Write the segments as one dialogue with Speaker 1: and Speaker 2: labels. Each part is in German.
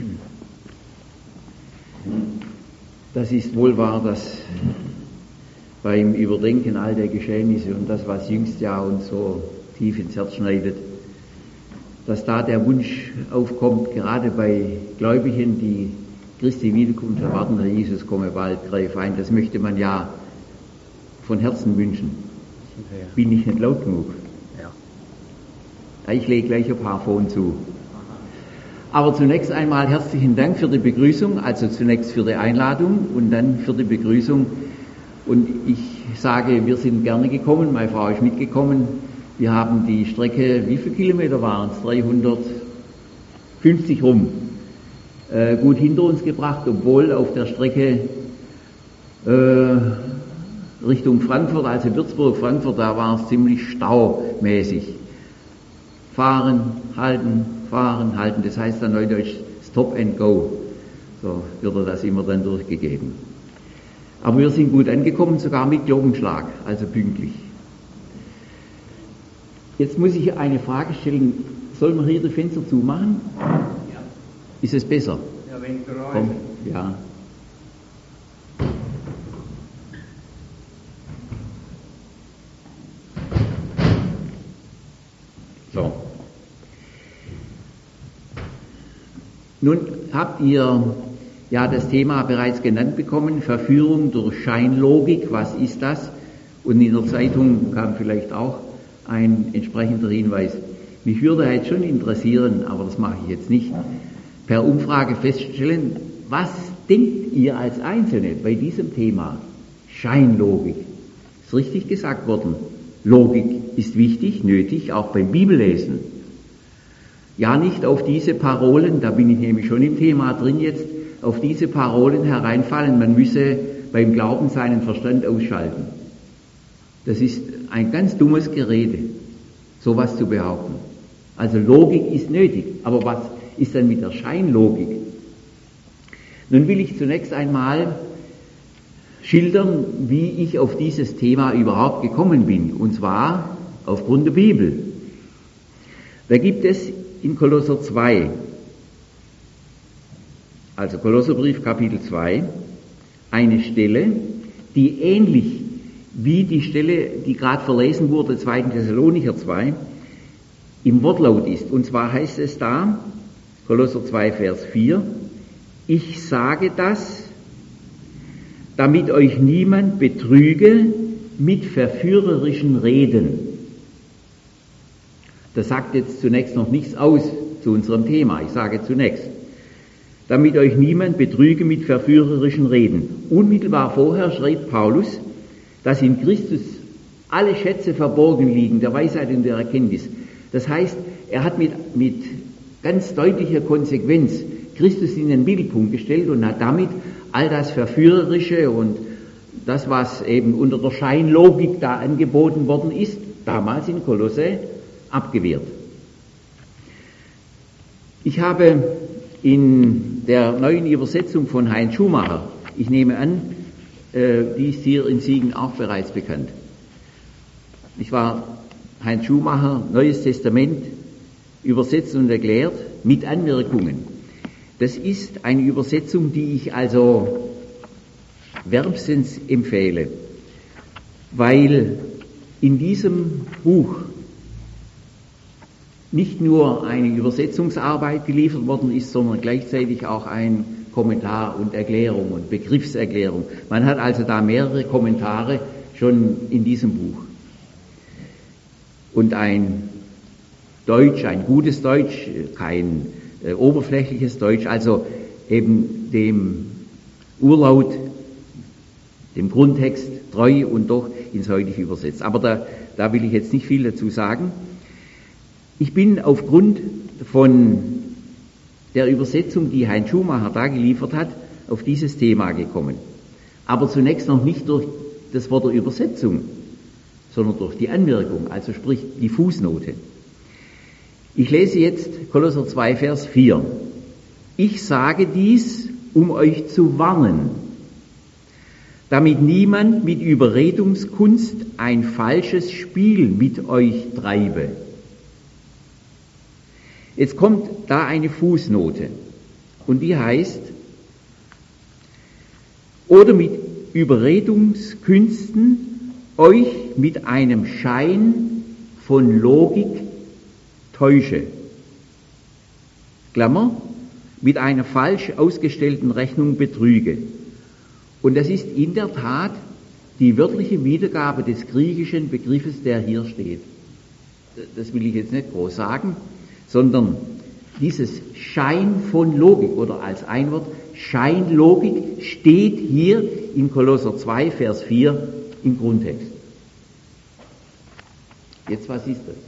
Speaker 1: Das ist wohl wahr, dass beim Überdenken all der Geschehnisse und das, was jüngst ja uns so tief ins Herz schneidet, dass da der Wunsch aufkommt, gerade bei Gläubigen, die Christi Wiederkunft erwarten, Herr Jesus, komme bald, greif ein, das möchte man ja von Herzen wünschen. Bin ich nicht laut genug? Ja, ich lege gleich ein paar Phone zu. Aber zunächst einmal herzlichen Dank für die Begrüßung, also zunächst für die Einladung und dann für die Begrüßung. Und ich sage, wir sind gerne gekommen, meine Frau ist mitgekommen. Wir haben die Strecke, wie viele Kilometer waren es? 350 rum, gut hinter uns gebracht, obwohl auf der Strecke Richtung Frankfurt, also Würzburg, Frankfurt, da war es ziemlich staumäßig. Fahren, halten, das heißt dann neudeutsch Stop and Go. So wird das immer dann durchgegeben. Aber wir sind gut angekommen, sogar mit Glockenschlag, also pünktlich. Jetzt muss ich eine Frage stellen, soll man hier die Fenster zumachen? Ja. Ist es besser?
Speaker 2: Ja, wenn Geräusche.
Speaker 1: Komm, ja. So. Nun habt ihr ja das Thema bereits genannt bekommen, Verführung durch Scheinlogik, was ist das? Und in der Zeitung kam vielleicht auch ein entsprechender Hinweis. Mich würde jetzt schon interessieren, aber das mache ich jetzt nicht, per Umfrage feststellen, was denkt ihr als Einzelne bei diesem Thema? Scheinlogik. Ist richtig gesagt worden. Logik ist wichtig, nötig, auch beim Bibellesen. Ja, nicht auf diese Parolen, da bin ich nämlich schon im Thema drin jetzt, auf diese Parolen hereinfallen, man müsse beim Glauben seinen Verstand ausschalten. Das ist ein ganz dummes Gerede, sowas zu behaupten. Also Logik ist nötig, aber was ist dann mit der Scheinlogik? Nun will ich zunächst einmal schildern, wie ich auf dieses Thema überhaupt gekommen bin, und zwar aufgrund der Bibel. Da gibt es in Kolosser 2, also Kolosserbrief Kapitel 2, eine Stelle, die ähnlich wie die Stelle, die gerade verlesen wurde, 2. Thessalonicher 2, im Wortlaut ist. Und zwar heißt es da, Kolosser 2, Vers 4, ich sage das, damit euch niemand betrüge mit verführerischen Reden. Das sagt jetzt zunächst noch nichts aus zu unserem Thema. Ich sage zunächst, damit euch niemand betrüge mit verführerischen Reden. Unmittelbar vorher schreibt Paulus, dass in Christus alle Schätze verborgen liegen, der Weisheit und der Erkenntnis. Das heißt, er hat mit ganz deutlicher Konsequenz Christus in den Mittelpunkt gestellt und hat damit all das Verführerische und das, was eben unter der Scheinlogik da angeboten worden ist, damals in Kolosse abgewehrt. Ich habe in der neuen Übersetzung von Heinz Schumacher, ich nehme an, die ist hier in Siegen auch bereits bekannt. Ich war Heinz Schumacher, Neues Testament, übersetzt und erklärt mit Anmerkungen. Das ist eine Übersetzung, die ich also wärmstens empfehle, weil in diesem Buch nicht nur eine Übersetzungsarbeit geliefert worden ist, sondern gleichzeitig auch ein Kommentar und Erklärung und Begriffserklärung. Man hat also da mehrere Kommentare schon in diesem Buch. Und ein Deutsch, ein gutes Deutsch, kein oberflächliches Deutsch, also eben dem Urlaut, dem Grundtext treu und doch ins Heutige übersetzt. Aber da will ich jetzt nicht viel dazu sagen. Ich bin aufgrund von der Übersetzung, die Heinz Schumacher da geliefert hat, auf dieses Thema gekommen. Aber zunächst noch nicht durch das Wort der Übersetzung, sondern durch die Anmerkung, also sprich die Fußnote. Ich lese jetzt Kolosser 2, Vers 4. Ich sage dies, um euch zu warnen, damit niemand mit Überredungskunst ein falsches Spiel mit euch treibe. Jetzt kommt da eine Fußnote Und die heißt, oder mit Überredungskünsten euch mit einem Schein von Logik täusche. Klammer, mit einer falsch ausgestellten Rechnung betrüge. Und das ist in der Tat die wörtliche Wiedergabe des griechischen Begriffes, der hier steht. Das will ich jetzt nicht groß sagen, sondern dieses Schein von Logik oder als ein Wort Scheinlogik steht hier in Kolosser 2, Vers 4 im Grundtext. Jetzt, was ist das?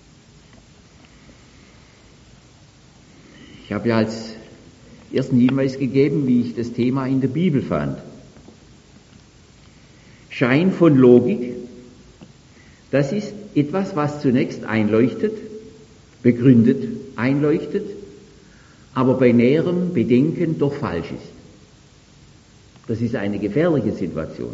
Speaker 1: Ich habe ja als ersten Hinweis gegeben, wie ich das Thema in der Bibel fand. Schein von Logik, das ist etwas, was zunächst einleuchtet, begründet einleuchtet, aber bei näherem Bedenken doch falsch ist. Das ist eine gefährliche Situation.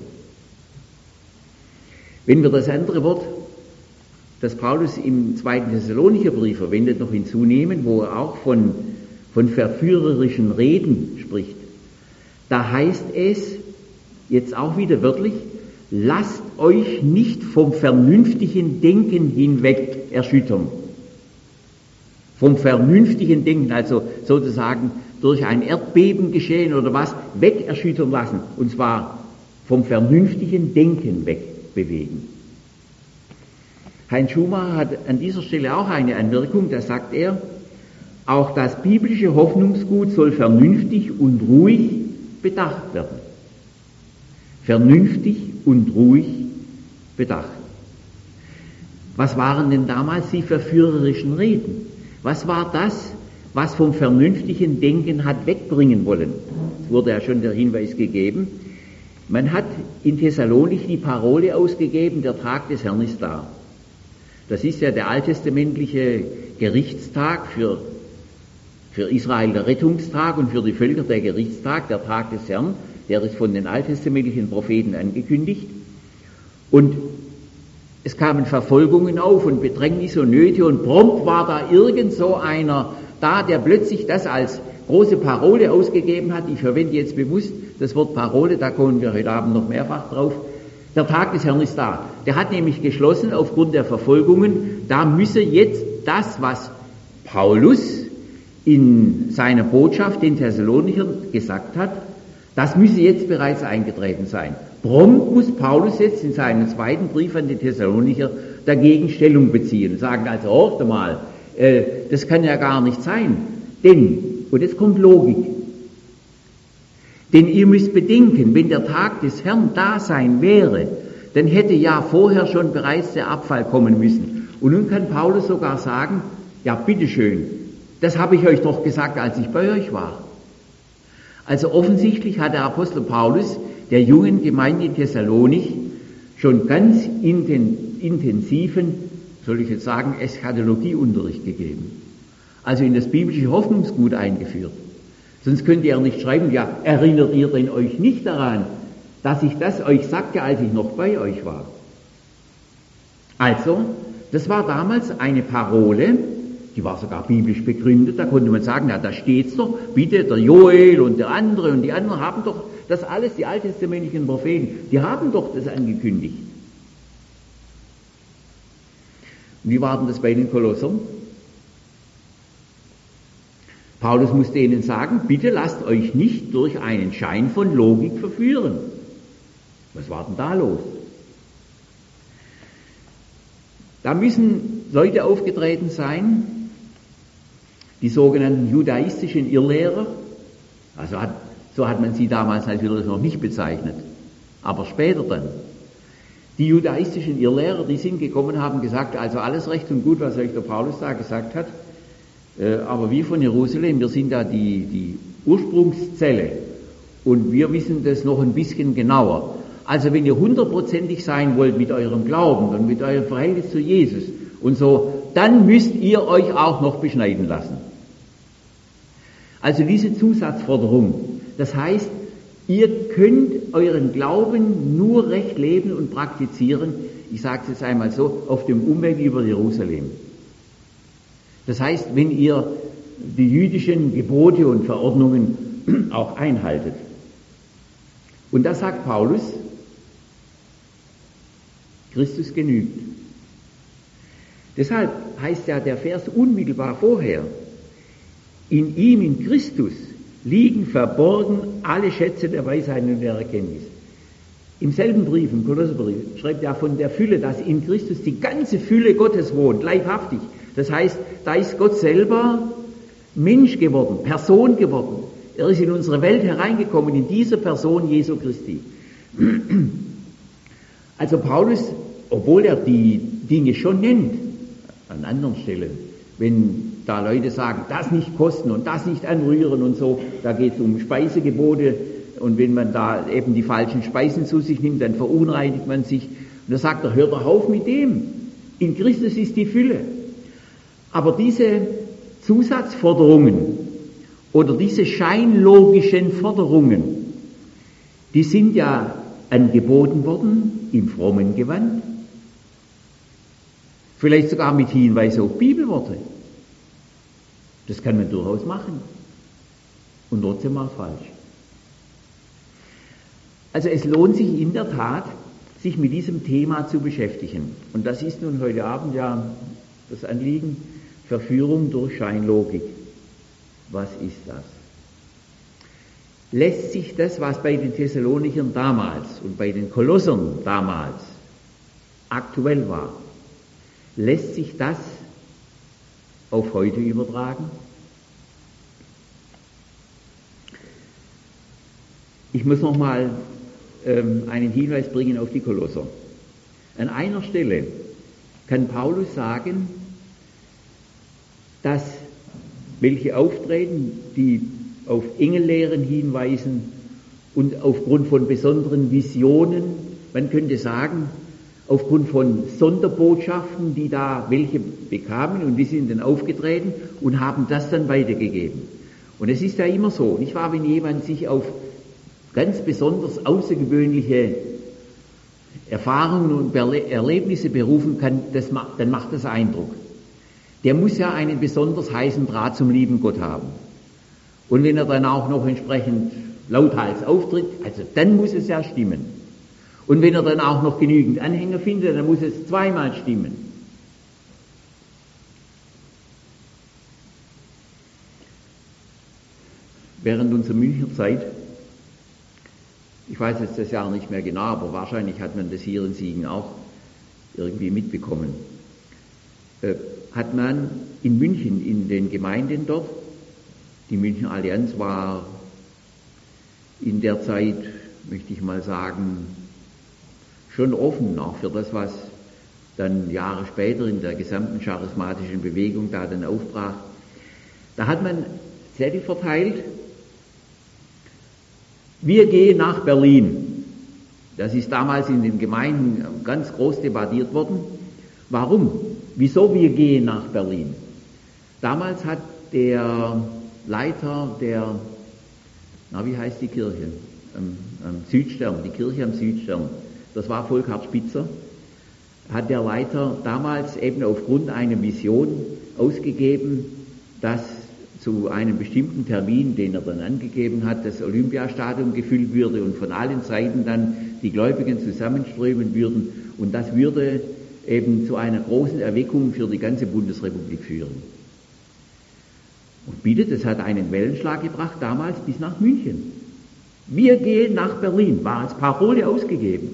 Speaker 1: Wenn wir das andere Wort, das Paulus im 2. Thessalonicher Brief verwendet, noch hinzunehmen, wo er auch von verführerischen Reden spricht, da heißt es, jetzt auch wieder wörtlich, lasst euch nicht vom vernünftigen Denken hinweg erschüttern. Vom vernünftigen Denken, also sozusagen durch ein Erdbeben geschehen oder was, weg erschüttern lassen. Und zwar vom vernünftigen Denken wegbewegen. Heinz Schumacher hat an dieser Stelle auch eine Anmerkung, da sagt er, auch das biblische Hoffnungsgut soll vernünftig und ruhig bedacht werden. Vernünftig und ruhig bedacht. Was waren denn damals die verführerischen Reden? Was war das, was vom vernünftigen Denken hat wegbringen wollen? Es wurde ja schon der Hinweis gegeben. Man hat in Thessalonich die Parole ausgegeben, der Tag des Herrn ist da. Das ist ja der alttestamentliche Gerichtstag für Israel der Rettungstag und für die Völker der Gerichtstag, der Tag des Herrn, der ist von den alttestamentlichen Propheten angekündigt. Und es kamen Verfolgungen auf und Bedrängnisse und Nöte und prompt war da irgend so einer da, der plötzlich das als große Parole ausgegeben hat. Ich verwende jetzt bewusst das Wort Parole, da kommen wir heute Abend noch mehrfach drauf. Der Tag des Herrn ist da. Der hat nämlich geschlossen, aufgrund der Verfolgungen, da müsse jetzt das, was Paulus in seiner Botschaft den Thessalonichern gesagt hat, das müsse jetzt bereits eingetreten sein. Prompt muss Paulus jetzt in seinem zweiten Brief an die Thessalonicher dagegen Stellung beziehen und sagen, also hört mal, das kann ja gar nicht sein. Denn, und jetzt kommt Logik, denn ihr müsst bedenken, wenn der Tag des Herrn da sein wäre, dann hätte ja vorher schon bereits der Abfall kommen müssen. Und nun kann Paulus sogar sagen, ja bitteschön, das habe ich euch doch gesagt, als ich bei euch war. Also offensichtlich hat der Apostel Paulus der jungen Gemeinde in Thessalonich schon ganz intensiven, soll ich jetzt sagen, Eschatologieunterricht gegeben. Also in das biblische Hoffnungsgut eingeführt. Sonst könnt ihr nicht schreiben, ja, erinnert ihr denn euch nicht daran, dass ich das euch sagte, als ich noch bei euch war. Also, das war damals eine Parole, die war sogar biblisch begründet, da konnte man sagen, ja, da steht's doch, bitte, der Joel und der andere und die anderen haben doch das alles, die alttestamentlichen Propheten, die haben doch das angekündigt. Und wie war denn das bei den Kolossern? Paulus musste ihnen sagen, bitte lasst euch nicht durch einen Schein von Logik verführen. Was war denn da los? Da müssen Leute aufgetreten sein, die sogenannten judaistischen Irrlehrer, also so hat man sie damals natürlich noch nicht bezeichnet, aber später dann. Die judaistischen Irrlehrer, die sind gekommen, haben gesagt, also alles recht und gut, was euch der Paulus da gesagt hat, aber wir von Jerusalem, wir sind da die Ursprungszelle und wir wissen das noch ein bisschen genauer. Also wenn ihr 100%ig sein wollt mit eurem Glauben und mit eurem Verhältnis zu Jesus und so, dann müsst ihr euch auch noch beschneiden lassen. Also diese Zusatzforderung, das heißt, ihr könnt euren Glauben nur recht leben und praktizieren, ich sage es jetzt einmal so, auf dem Umweg über Jerusalem. Das heißt, wenn ihr die jüdischen Gebote und Verordnungen auch einhaltet. Und da sagt Paulus, Christus genügt. Deshalb heißt ja der Vers unmittelbar vorher, in ihm, in Christus, liegen verborgen alle Schätze der Weisheit und der Erkenntnis. Im selben Brief, im Kolosserbrief, schreibt er von der Fülle, dass in Christus die ganze Fülle Gottes wohnt, leibhaftig. Das heißt, da ist Gott selber Mensch geworden, Person geworden. Er ist in unsere Welt hereingekommen, in dieser Person Jesu Christi. Also Paulus, obwohl er die Dinge schon nennt, an anderen Stellen, wenn da Leute sagen, das nicht kosten und das nicht anrühren und so, da geht es um Speisegebote, und wenn man da eben die falschen Speisen zu sich nimmt, dann verunreinigt man sich. Und da sagt er, hört doch auf mit dem. In Christus ist die Fülle. Aber diese Zusatzforderungen oder diese scheinlogischen Forderungen, die sind ja angeboten worden im frommen Gewand. Vielleicht sogar mit Hinweis auf Bibelworte. Das kann man durchaus machen. Und trotzdem mal falsch. Also es lohnt sich in der Tat, sich mit diesem Thema zu beschäftigen. Und das ist nun heute Abend ja das Anliegen, Verführung durch Scheinlogik. Was ist das? Lässt sich das, was bei den Thessalonichern damals und bei den Kolossern damals aktuell war, lässt sich das auf heute übertragen? Ich muss nochmal einen Hinweis bringen auf die Kolosser. An einer Stelle kann Paulus sagen, dass welche auftreten, die auf Engellehren hinweisen und aufgrund von besonderen Visionen, man könnte sagen, aufgrund von Sonderbotschaften, die da welche bekamen und die sind dann aufgetreten und haben das dann weitergegeben. Und es ist ja immer so, nicht wahr, wenn jemand sich auf ganz besonders außergewöhnliche Erfahrungen und Erlebnisse berufen kann, dann macht das Eindruck. Der muss ja einen besonders heißen Draht zum lieben Gott haben. Und wenn er dann auch noch entsprechend lauthals auftritt, also dann muss es ja stimmen. Und wenn er dann auch noch genügend Anhänger findet, dann muss es zweimal stimmen. Während unserer Münchner Zeit, ich weiß jetzt das Jahr nicht mehr genau, aber wahrscheinlich hat man das hier in Siegen auch irgendwie mitbekommen, hat man in München, in den Gemeinden dort, die Münchner Allianz war in der Zeit, möchte ich mal sagen, schon offen, auch für das, was dann Jahre später in der gesamten charismatischen Bewegung da dann aufbrach. Da hat man Zettel verteilt, wir gehen nach Berlin. Das ist damals in den Gemeinden ganz groß debattiert worden. Warum? Wieso wir gehen nach Berlin? Damals hat der Leiter der, wie heißt die Kirche? Am Südstern, die Kirche am Südstern. Das war Volkhard Spitzer. Hat der Leiter damals eben aufgrund einer Vision ausgegeben, dass zu einem bestimmten Termin, den er dann angegeben hat, das Olympiastadion gefüllt würde und von allen Seiten dann die Gläubigen zusammenströmen würden und das würde eben zu einer großen Erweckung für die ganze Bundesrepublik führen. Und bitte, das hat einen Wellenschlag gebracht, damals bis nach München. Wir gehen nach Berlin, war als Parole ausgegeben.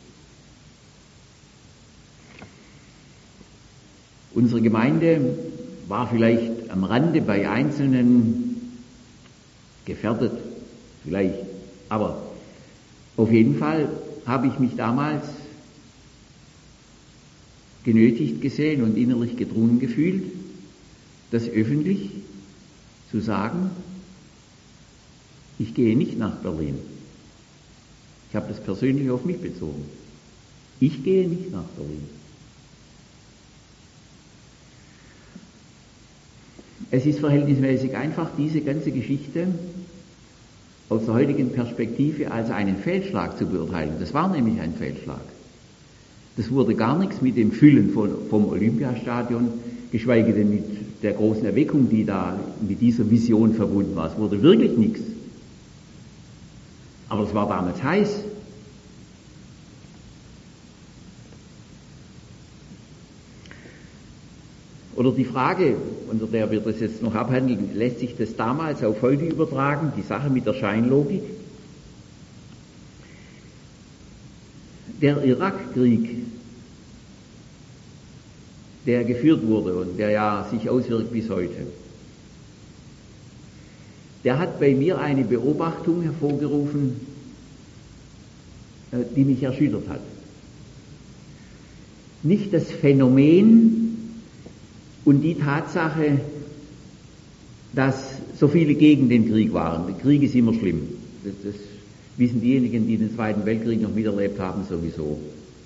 Speaker 1: Unsere Gemeinde war vielleicht am Rande bei Einzelnen gefährdet, vielleicht, aber auf jeden Fall habe ich mich damals genötigt gesehen und innerlich gedrungen gefühlt, das öffentlich zu sagen, ich gehe nicht nach Berlin. Ich habe das persönlich auf mich bezogen. Ich gehe nicht nach Berlin. Es ist verhältnismäßig einfach, diese ganze Geschichte aus der heutigen Perspektive als einen Fehlschlag zu beurteilen. Das war nämlich ein Fehlschlag. Das wurde gar nichts mit dem Füllen vom Olympiastadion, geschweige denn mit der großen Erweckung, die da mit dieser Vision verbunden war. Es wurde wirklich nichts. Aber es war damals heiß. Oder die Frage, unter der wir das jetzt noch abhandeln, lässt sich das damals auf heute übertragen, die Sache mit der Scheinlogik? Der Irakkrieg, der geführt wurde und der ja sich auswirkt bis heute, der hat bei mir eine Beobachtung hervorgerufen, die mich erschüttert hat. Nicht das Phänomen und die Tatsache, dass so viele gegen den Krieg waren. Der Krieg ist immer schlimm. Das wissen diejenigen, die den Zweiten Weltkrieg noch miterlebt haben, sowieso.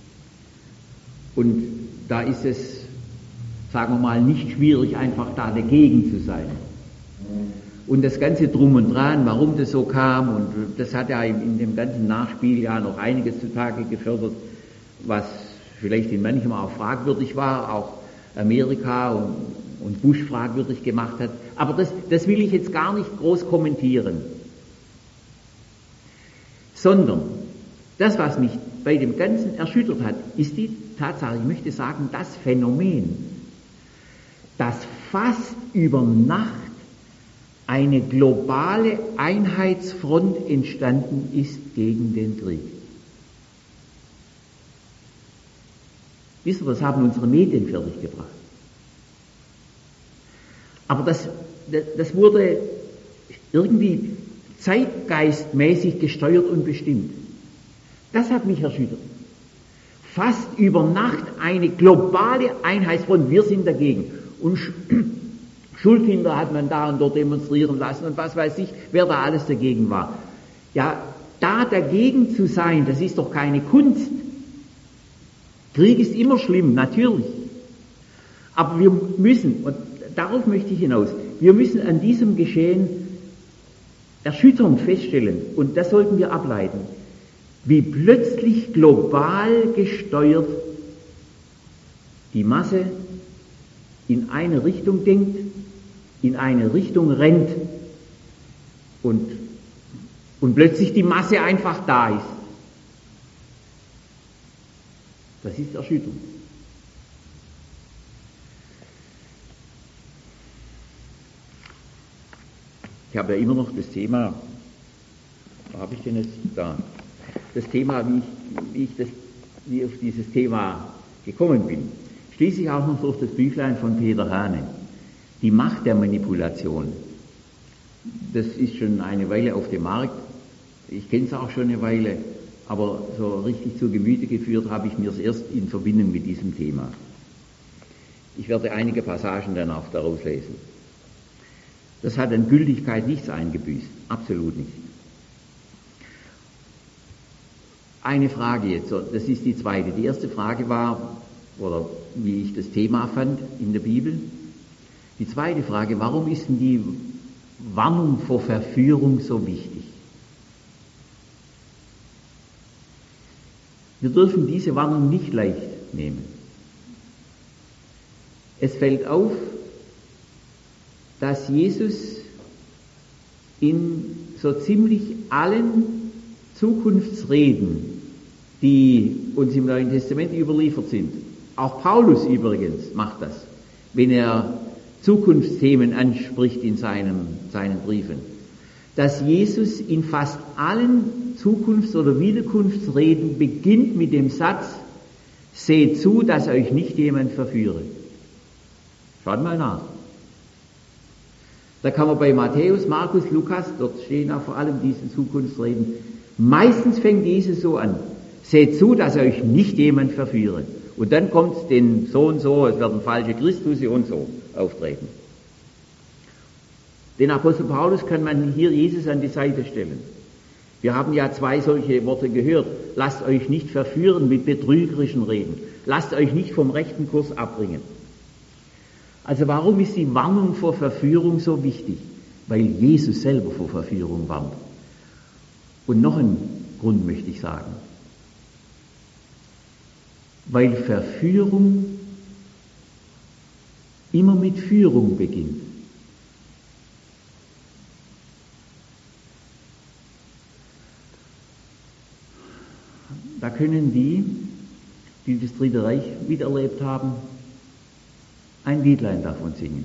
Speaker 1: Und da ist es, sagen wir mal, nicht schwierig, einfach da dagegen zu sein. Und das ganze Drum und Dran, warum das so kam, und das hat ja in dem ganzen Nachspiel ja noch einiges zutage gefördert, was vielleicht in manchem auch fragwürdig war, auch Amerika und Bush fragwürdig gemacht hat. Aber das will ich jetzt gar nicht groß kommentieren. Sondern das, was mich bei dem Ganzen erschüttert hat, ist die Tatsache, ich möchte sagen, das Phänomen, dass fast über Nacht eine globale Einheitsfront entstanden ist gegen den Krieg. Wisst ihr, das haben unsere Medien fertiggebracht. Aber das wurde irgendwie zeitgeistmäßig gesteuert und bestimmt. Das hat mich erschüttert. Fast über Nacht eine globale Einheitsfront, wir sind dagegen. Und Schulkinder hat man da und dort demonstrieren lassen und was weiß ich, wer da alles dagegen war. Ja, da dagegen zu sein, das ist doch keine Kunst. Krieg ist immer schlimm, natürlich. Aber wir müssen, und darauf möchte ich hinaus, wir müssen an diesem Geschehen erschütternd feststellen, und das sollten wir ableiten, wie plötzlich global gesteuert die Masse in eine Richtung denkt, in eine Richtung rennt und plötzlich die Masse einfach da ist. Das ist erschütternd. Ich habe ja immer noch das Thema, wo habe ich denn jetzt da? Das Thema, wie ich auf dieses Thema gekommen bin. Schließlich auch noch durch das Büchlein von Peter Hane, Die Macht der Manipulation. Das ist schon eine Weile auf dem Markt. Ich kenne es auch schon eine Weile. Aber so richtig zu Gemüte geführt habe ich mir es erst in Verbindung mit diesem Thema. Ich werde einige Passagen dann auch daraus lesen. Das hat an Gültigkeit nichts eingebüßt, absolut nicht. Eine Frage jetzt, das ist die zweite. Die erste Frage war, oder wie ich das Thema fand in der Bibel. Die zweite Frage, warum ist denn die Warnung vor Verführung so wichtig? Wir dürfen diese Warnung nicht leicht nehmen. Es fällt auf, dass Jesus in so ziemlich allen Zukunftsreden, die uns im Neuen Testament überliefert sind, auch Paulus übrigens macht das, wenn er Zukunftsthemen anspricht in seinen Briefen, dass Jesus in fast allen Zukunfts- oder Wiederkunftsreden beginnt mit dem Satz, seht zu, dass euch nicht jemand verführe. Schaut mal nach. Da kann man bei Matthäus, Markus, Lukas, dort stehen auch vor allem diese Zukunftsreden, meistens fängt Jesus so an, seht zu, dass euch nicht jemand verführe. Und dann kommt denn so und so, es werden falsche Christusse und so auftreten. Den Apostel Paulus kann man hier Jesus an die Seite stellen. Wir haben ja 2 solche Worte gehört. Lasst euch nicht verführen mit betrügerischen Reden. Lasst euch nicht vom rechten Kurs abbringen. Also warum ist die Warnung vor Verführung so wichtig? Weil Jesus selber vor Verführung warnt. Und noch einen Grund möchte ich sagen. Weil Verführung immer mit Führung beginnt. Da können die das Dritte Reich miterlebt haben, ein Liedlein davon singen.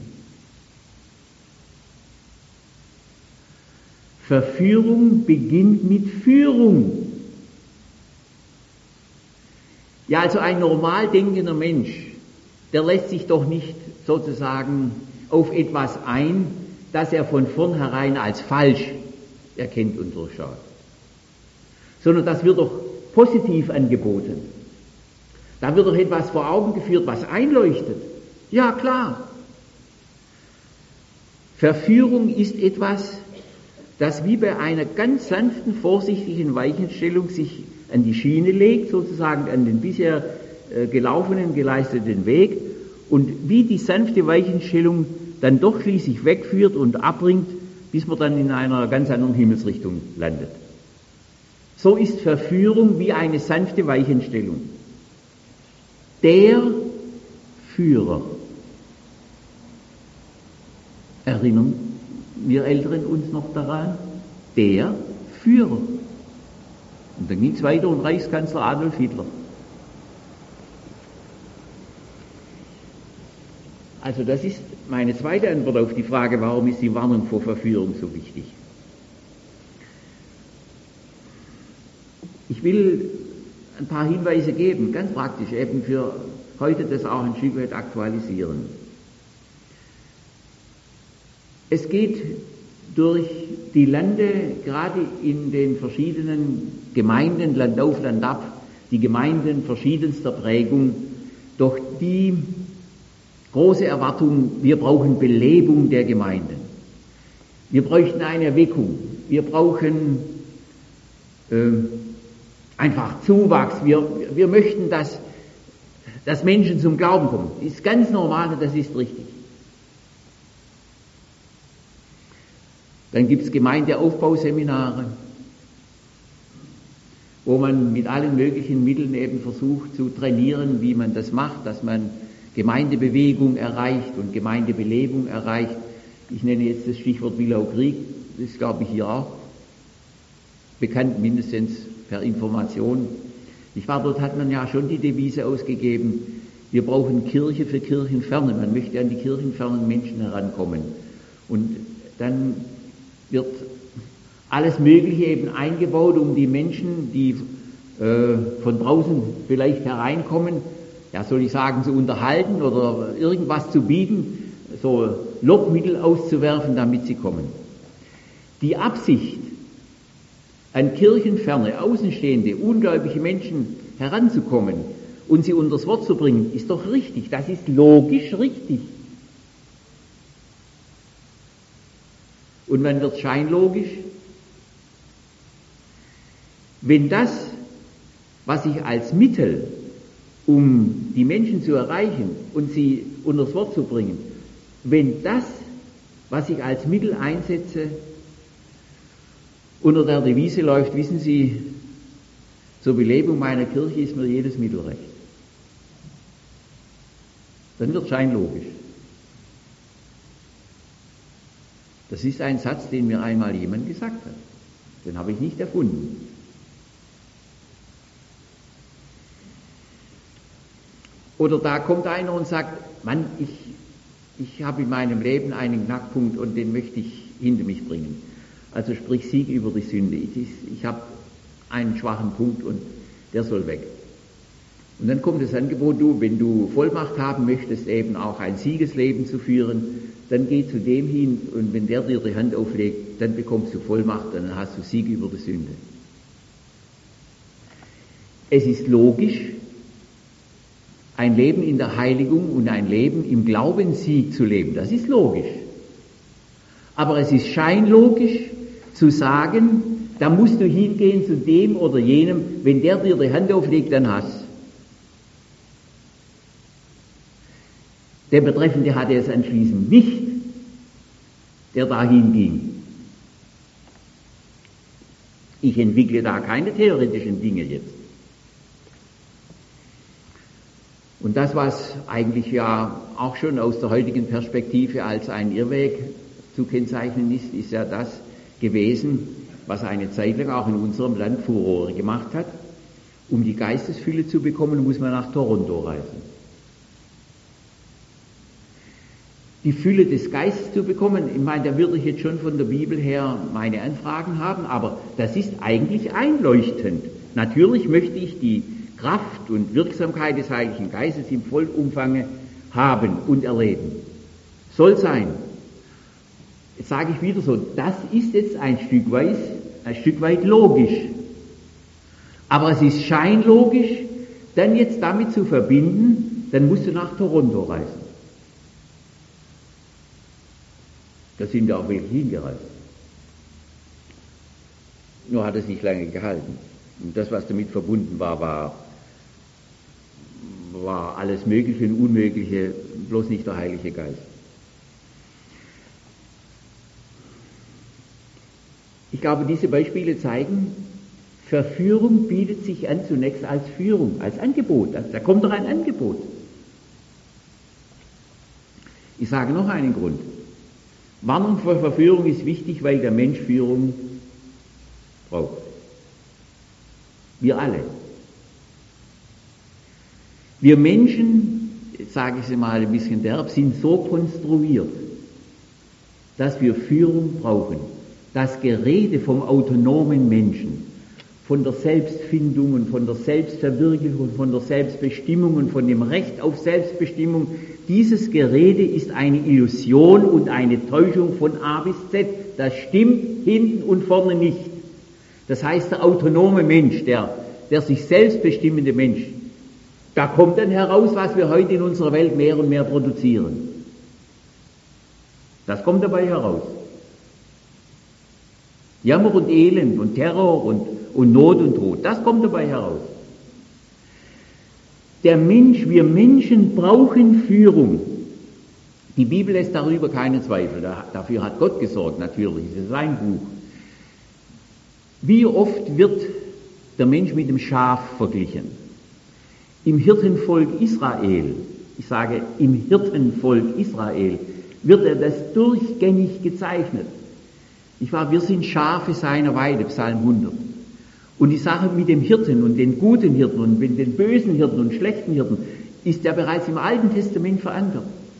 Speaker 1: Verführung beginnt mit Führung. Ja, also ein normal denkender Mensch, der lässt sich doch nicht sozusagen auf etwas ein, das er von vornherein als falsch erkennt und durchschaut. Sondern das wird doch positiv angeboten. Da wird doch etwas vor Augen geführt, was einleuchtet. Ja, klar. Verführung ist etwas, das wie bei einer ganz sanften, vorsichtigen Weichenstellung sich an die Schiene legt, sozusagen an den bisher gelaufenen, geleisteten Weg, und wie die sanfte Weichenstellung dann doch schließlich wegführt und abbringt, bis man dann in einer ganz anderen Himmelsrichtung landet. So ist Verführung wie eine sanfte Weichenstellung. Der Führer. Erinnern wir Älteren uns noch daran? Der Führer. Und dann ging es weiter und Reichskanzler Adolf Hitler. Also das ist meine zweite Antwort auf die Frage, warum ist die Warnung vor Verführung so wichtig? Ich will ein paar Hinweise geben, ganz praktisch, eben für heute das auch ein Stück weit aktualisieren. Es geht durch die Lande, gerade in den verschiedenen Gemeinden, Land auf, Land ab, die Gemeinden verschiedenster Prägung, doch die große Erwartung, wir brauchen Belebung der Gemeinden. Wir bräuchten eine Erweckung. Wir brauchen einfach Zuwachs. Wir möchten, dass Menschen zum Glauben kommen. Das ist ganz normal und das ist richtig. Dann gibt es Gemeindeaufbauseminare, wo man mit allen möglichen Mitteln eben versucht zu trainieren, wie man das macht, dass man Gemeindebewegung erreicht und Gemeindebelebung erreicht. Ich nenne jetzt das Stichwort Willow Creek, das ist, glaube ich, hier auch bekannt, mindestens per Information. Dort hat man ja schon die Devise ausgegeben, wir brauchen Kirche für Kirchenferne. Man möchte an die kirchenfernen Menschen herankommen. Und dann wird alles Mögliche eben eingebaut, um die Menschen, die von draußen vielleicht hereinkommen, ja, soll ich sagen, zu unterhalten oder irgendwas zu bieten, so Lockmittel auszuwerfen, damit sie kommen. Die Absicht, an kirchenferne, außenstehende, ungläubige Menschen heranzukommen und sie unter das Wort zu bringen, ist doch richtig. Das ist logisch richtig. Und wann wird scheinlogisch? Wenn das, was ich als Mittel, um die Menschen zu erreichen und sie unter das Wort zu bringen, wenn das, was ich als Mittel einsetze, unter der Devise läuft, wissen Sie, zur Belebung meiner Kirche ist mir jedes Mittel recht. Dann wird scheinlogisch. Das ist ein Satz, den mir einmal jemand gesagt hat. Den habe ich nicht erfunden. Oder da kommt einer und sagt, Mann, ich habe in meinem Leben einen Knackpunkt und den möchte ich hinter mich bringen. Also sprich Sieg über die Sünde. Ich habe einen schwachen Punkt und der soll weg. Und dann kommt das Angebot, wenn du Vollmacht haben möchtest, eben auch ein Siegesleben zu führen, dann geh zu dem hin und wenn der dir die Hand auflegt, dann bekommst du Vollmacht und dann hast du Sieg über die Sünde. Es ist logisch, ein Leben in der Heiligung und ein Leben im Glaubenssieg zu leben. Das ist logisch. Aber es ist scheinlogisch zu sagen, da musst du hingehen zu dem oder jenem, wenn der dir die Hand auflegt, dann hast. Der Betreffende hatte es anschließend nicht, der dahin ging. Ich entwickle da keine theoretischen Dinge jetzt. Und das, was eigentlich ja auch schon aus der heutigen Perspektive als ein Irrweg zu kennzeichnen ist, ist ja das gewesen, was eine Zeit lang auch in unserem Land Furore gemacht hat. Um die Geistesfülle zu bekommen, muss man nach Toronto reisen. Die Fülle des Geistes zu bekommen, ich meine, da würde ich jetzt schon von der Bibel her meine Anfragen haben, aber das ist eigentlich einleuchtend. Natürlich möchte ich die Kraft und Wirksamkeit des Heiligen Geistes im Vollumfange haben und erleben. Soll sein. Jetzt sage ich wieder so, das ist jetzt ein Stück weit logisch. Aber es ist scheinlogisch, dann jetzt damit zu verbinden, dann musst du nach Toronto reisen. Da sind ja auch welche hingereist. Nur hat es nicht lange gehalten. Und das, was damit verbunden war alles Mögliche und Unmögliche, bloß nicht der Heilige Geist. Ich glaube, diese Beispiele zeigen, Verführung bietet sich an zunächst als Führung, als Angebot. Da kommt doch ein Angebot. Ich sage noch einen Grund. Warnung vor Verführung ist wichtig, weil der Mensch Führung braucht. Wir alle. Wir Menschen, jetzt sage ich es mal ein bisschen derb, sind so konstruiert, dass wir Führung brauchen. Das Gerede vom autonomen Menschen, von der Selbstfindung und von der Selbstverwirklichung und von der Selbstbestimmung und von dem Recht auf Selbstbestimmung, dieses Gerede ist eine Illusion und eine Täuschung von A bis Z. Das stimmt hinten und vorne nicht. Das heißt, der autonome Mensch, der sich selbstbestimmende Mensch, da kommt dann heraus, was wir heute in unserer Welt mehr und mehr produzieren. Das kommt dabei heraus. Jammer und Elend und Terror und Not und Tod, das kommt dabei heraus. Der Mensch, wir Menschen brauchen Führung. Die Bibel lässt darüber keinen Zweifel. Dafür hat Gott gesorgt, natürlich. Es ist sein Buch. Wie oft wird der Mensch mit dem Schaf verglichen? Im Hirtenvolk Israel, ich sage im Hirtenvolk Israel, wird er das durchgängig gezeichnet. Wir sind Schafe seiner Weide, Psalm 100. Und die Sache mit dem Hirten und den guten Hirten und mit den bösen Hirten und schlechten Hirten ist ja bereits im Alten Testament verankert.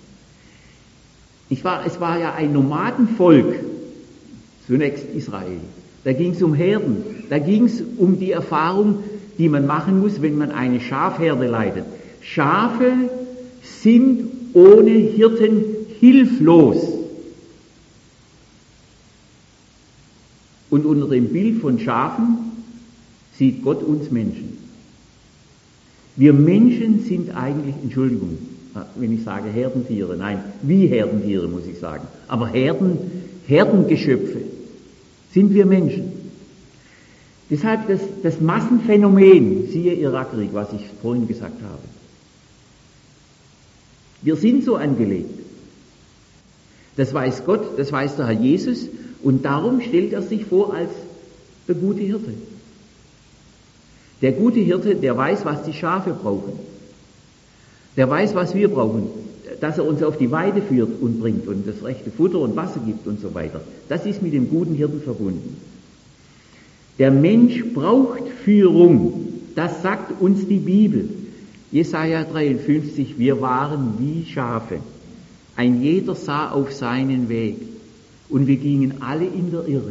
Speaker 1: Es war ja ein Nomadenvolk, zunächst Israel. Da ging es um Herden, da ging es um die Erfahrung, die man machen muss, wenn man eine Schafherde leitet. Schafe sind ohne Hirten hilflos. Und unter dem Bild von Schafen sieht Gott uns Menschen. Wir Menschen sind eigentlich, Entschuldigung, wenn ich sage Herdentiere, nein, wie Herdentiere muss ich sagen, aber Herdengeschöpfe sind wir Menschen. Deshalb das Massenphänomen, siehe Irakkrieg, was ich vorhin gesagt habe. Wir sind so angelegt. Das weiß Gott, das weiß der Herr Jesus und darum stellt er sich vor als der gute Hirte. Der gute Hirte, der weiß, was die Schafe brauchen. Der weiß, was wir brauchen, dass er uns auf die Weide führt und bringt und das rechte Futter und Wasser gibt und so weiter. Das ist mit dem guten Hirten verbunden. Der Mensch braucht Führung. Das sagt uns die Bibel. Jesaja 53, wir waren wie Schafe. Ein jeder sah auf seinen Weg und wir gingen alle in der Irre.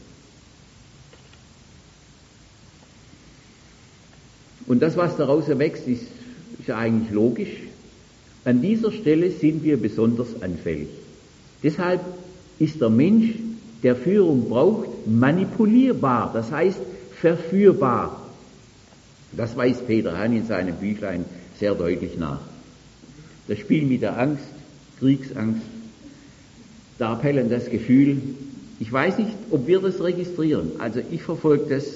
Speaker 1: Und das, was daraus erwächst, ist ja eigentlich logisch. An dieser Stelle sind wir besonders anfällig. Deshalb ist der Mensch, der Führung braucht, manipulierbar, das heißt verführbar. Das weist Peter Hahn in seinem Büchlein sehr deutlich nach. Das Spiel mit der Angst, Kriegsangst, der Appell an das Gefühl, ich weiß nicht, ob wir das registrieren. Also ich verfolge das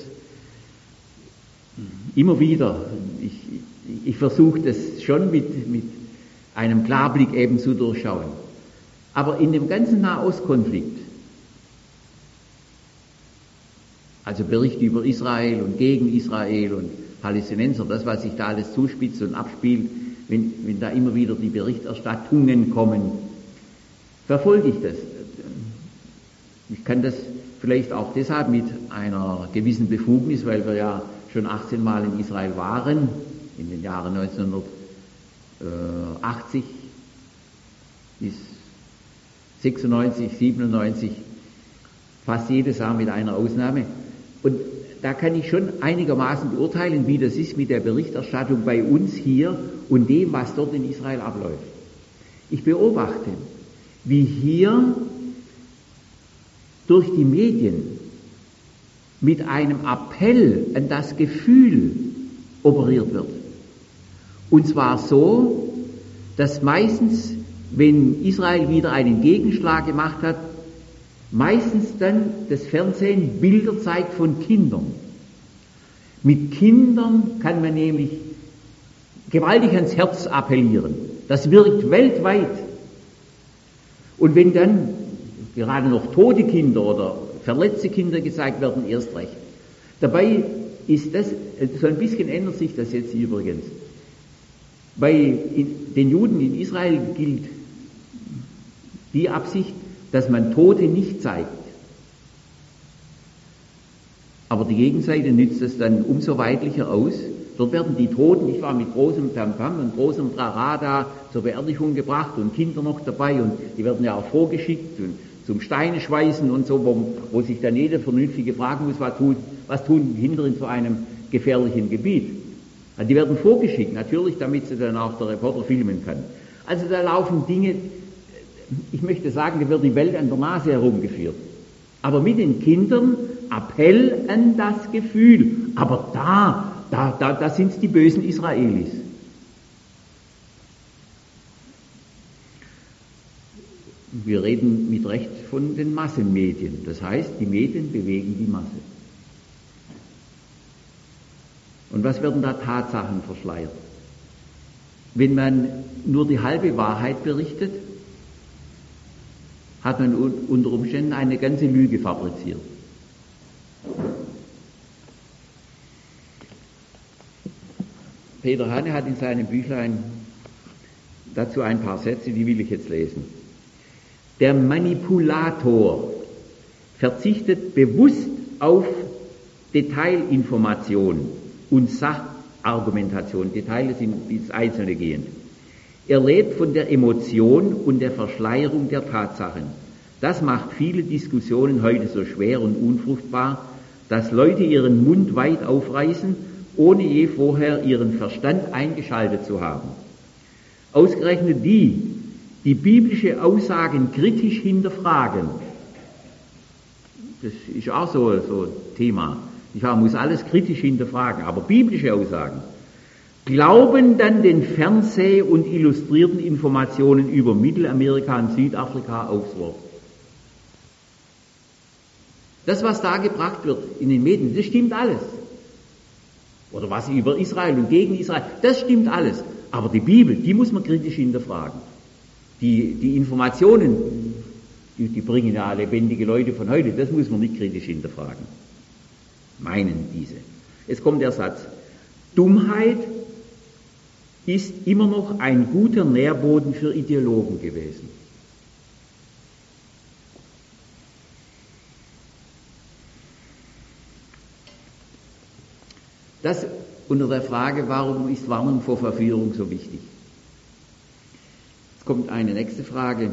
Speaker 1: immer wieder. Ich versuche das schon mit einem Klarblick eben zu durchschauen. Aber in dem ganzen Nahostkonflikt, also Berichte über Israel und gegen Israel und Palästinenser, das, was sich da alles zuspitzt und abspielt, wenn da immer wieder die Berichterstattungen kommen, verfolge ich das. Ich kann das vielleicht auch deshalb mit einer gewissen Befugnis, weil wir ja schon 18 Mal in Israel waren, in den Jahren 1980 bis 96, 97, fast jedes Jahr mit einer Ausnahme. Und da kann ich schon einigermaßen beurteilen, wie das ist mit der Berichterstattung bei uns hier und dem, was dort in Israel abläuft. Ich beobachte, wie hier durch die Medien mit einem Appell an das Gefühl operiert wird. Und zwar so, dass meistens, wenn Israel wieder einen Gegenschlag gemacht hat, meistens dann das Fernsehen Bilder zeigt von Kindern. Mit Kindern kann man nämlich gewaltig ans Herz appellieren. Das wirkt weltweit. Und wenn dann gerade noch tote Kinder oder verletzte Kinder gezeigt werden, erst recht. Dabei ist das, so ein bisschen ändert sich das jetzt übrigens. Bei den Juden in Israel gilt die Absicht, dass man Tote nicht zeigt. Aber die Gegenseite nützt es dann umso weitlicher aus. Dort werden die Toten, ich war mit großem Tamtam und großem Trara zur Beerdigung gebracht und Kinder noch dabei und die werden ja auch vorgeschickt und zum Steine schweißen und so, wo sich dann jeder Vernünftige fragen muss, was tun Kinder in so einem gefährlichen Gebiet. Also die werden vorgeschickt, natürlich, damit sie dann auch der Reporter filmen kann. Also da laufen Dinge, ich möchte sagen, da wird die Welt an der Nase herumgeführt. Aber mit den Kindern Appell an das Gefühl. Aber da sind es die bösen Israelis. Wir reden mit Recht von den Massenmedien. Das heißt, die Medien bewegen die Masse. Und was werden da Tatsachen verschleiert? Wenn man nur die halbe Wahrheit berichtet, hat man unter Umständen eine ganze Lüge fabriziert. Peter Hanne hat in seinem Büchlein dazu ein paar Sätze, die will ich jetzt lesen. Der Manipulator verzichtet bewusst auf Detailinformation und Sachargumentation, Details sind ins Einzelne gehend. Er lebt von der Emotion und der Verschleierung der Tatsachen. Das macht viele Diskussionen heute so schwer und unfruchtbar, dass Leute ihren Mund weit aufreißen, ohne je vorher ihren Verstand eingeschaltet zu haben. Ausgerechnet die biblische Aussagen kritisch hinterfragen, das ist auch so ein Thema. Man muss alles kritisch hinterfragen, aber biblische Aussagen, glauben dann den Fernseh- und illustrierten Informationen über Mittelamerika und Südafrika aufs Wort. Das, was da gebracht wird in den Medien, das stimmt alles. Oder was über Israel und gegen Israel, das stimmt alles. Aber die Bibel, die muss man kritisch hinterfragen. Die Informationen, die bringen ja lebendige Leute von heute, das muss man nicht kritisch hinterfragen. Meinen diese. Es kommt der Satz, Dummheit ist immer noch ein guter Nährboden für Ideologen gewesen. Das unter der Frage, warum ist Warnung vor Verführung so wichtig? Jetzt kommt eine nächste Frage.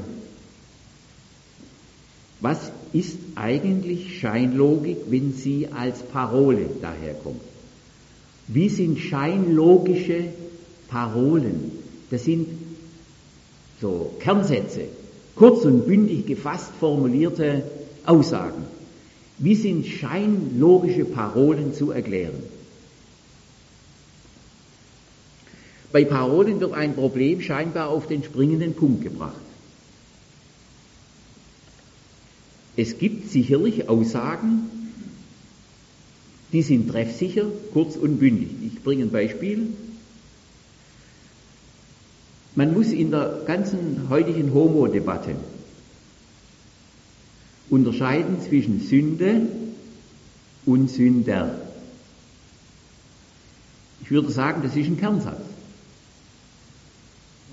Speaker 1: Was ist eigentlich Scheinlogik, wenn sie als Parole daherkommt? Wie sind scheinlogische Parolen? Das sind so Kernsätze, kurz und bündig gefasst formulierte Aussagen. Wie sind scheinlogische Parolen zu erklären? Bei Parolen wird ein Problem scheinbar auf den springenden Punkt gebracht. Es gibt sicherlich Aussagen, die sind treffsicher, kurz und bündig. Ich bringe ein Beispiel. Man muss in der ganzen heutigen Homo-Debatte unterscheiden zwischen Sünde und Sünder. Ich würde sagen, das ist ein Kernsatz.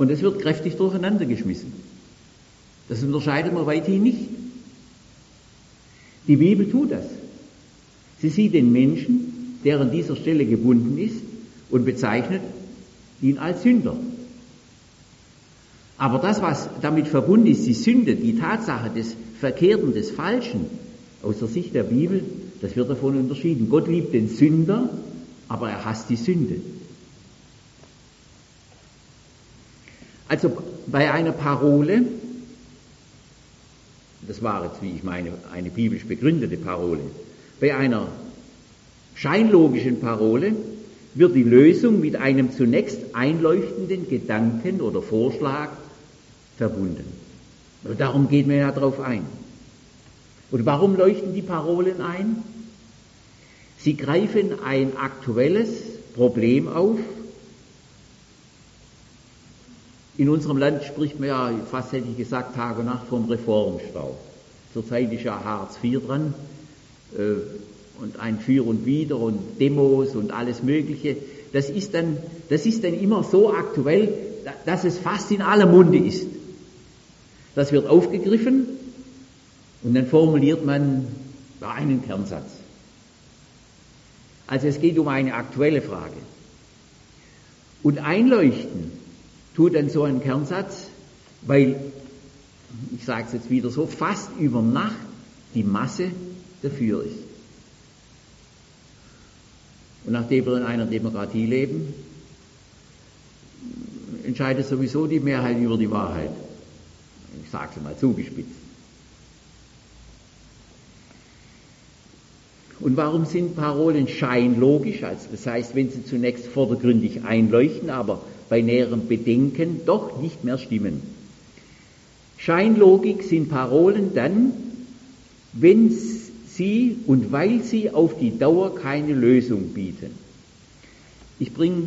Speaker 1: Und es wird kräftig durcheinander geschmissen. Das unterscheidet man weithin nicht. Die Bibel tut das. Sie sieht den Menschen, der an dieser Stelle gebunden ist, und bezeichnet ihn als Sünder. Aber das, was damit verbunden ist, die Sünde, die Tatsache des Verkehrten, des Falschen, aus der Sicht der Bibel, das wird davon unterschieden. Gott liebt den Sünder, aber er hasst die Sünde. Also bei einer Parole, das war jetzt, wie ich meine, eine biblisch begründete Parole, bei einer scheinlogischen Parole wird die Lösung mit einem zunächst einleuchtenden Gedanken oder Vorschlag verbunden. Und darum geht man ja darauf ein. Und warum leuchten die Parolen ein? Sie greifen ein aktuelles Problem auf. In unserem Land spricht man ja, fast hätte ich gesagt, Tag und Nacht vom Reformstau. Zurzeit ist ja Hartz IV dran und ein Für und Wider und Demos und alles Mögliche. Das ist dann immer so aktuell, dass es fast in aller Munde ist. Das wird aufgegriffen und dann formuliert man einen Kernsatz. Also es geht um eine aktuelle Frage. Und einleuchten tut dann so ein Kernsatz, weil, ich sage es jetzt wieder so, fast über Nacht die Masse dafür ist. Und nachdem wir in einer Demokratie leben, entscheidet sowieso die Mehrheit über die Wahrheit. Ich sage es mal zugespitzt. Und warum sind Parolen scheinlogisch? Also das heißt, wenn sie zunächst vordergründig einleuchten, aber bei näherem Bedenken doch nicht mehr stimmen. Scheinlogik sind Parolen dann, wenn sie und weil sie auf die Dauer keine Lösung bieten. Ich bringe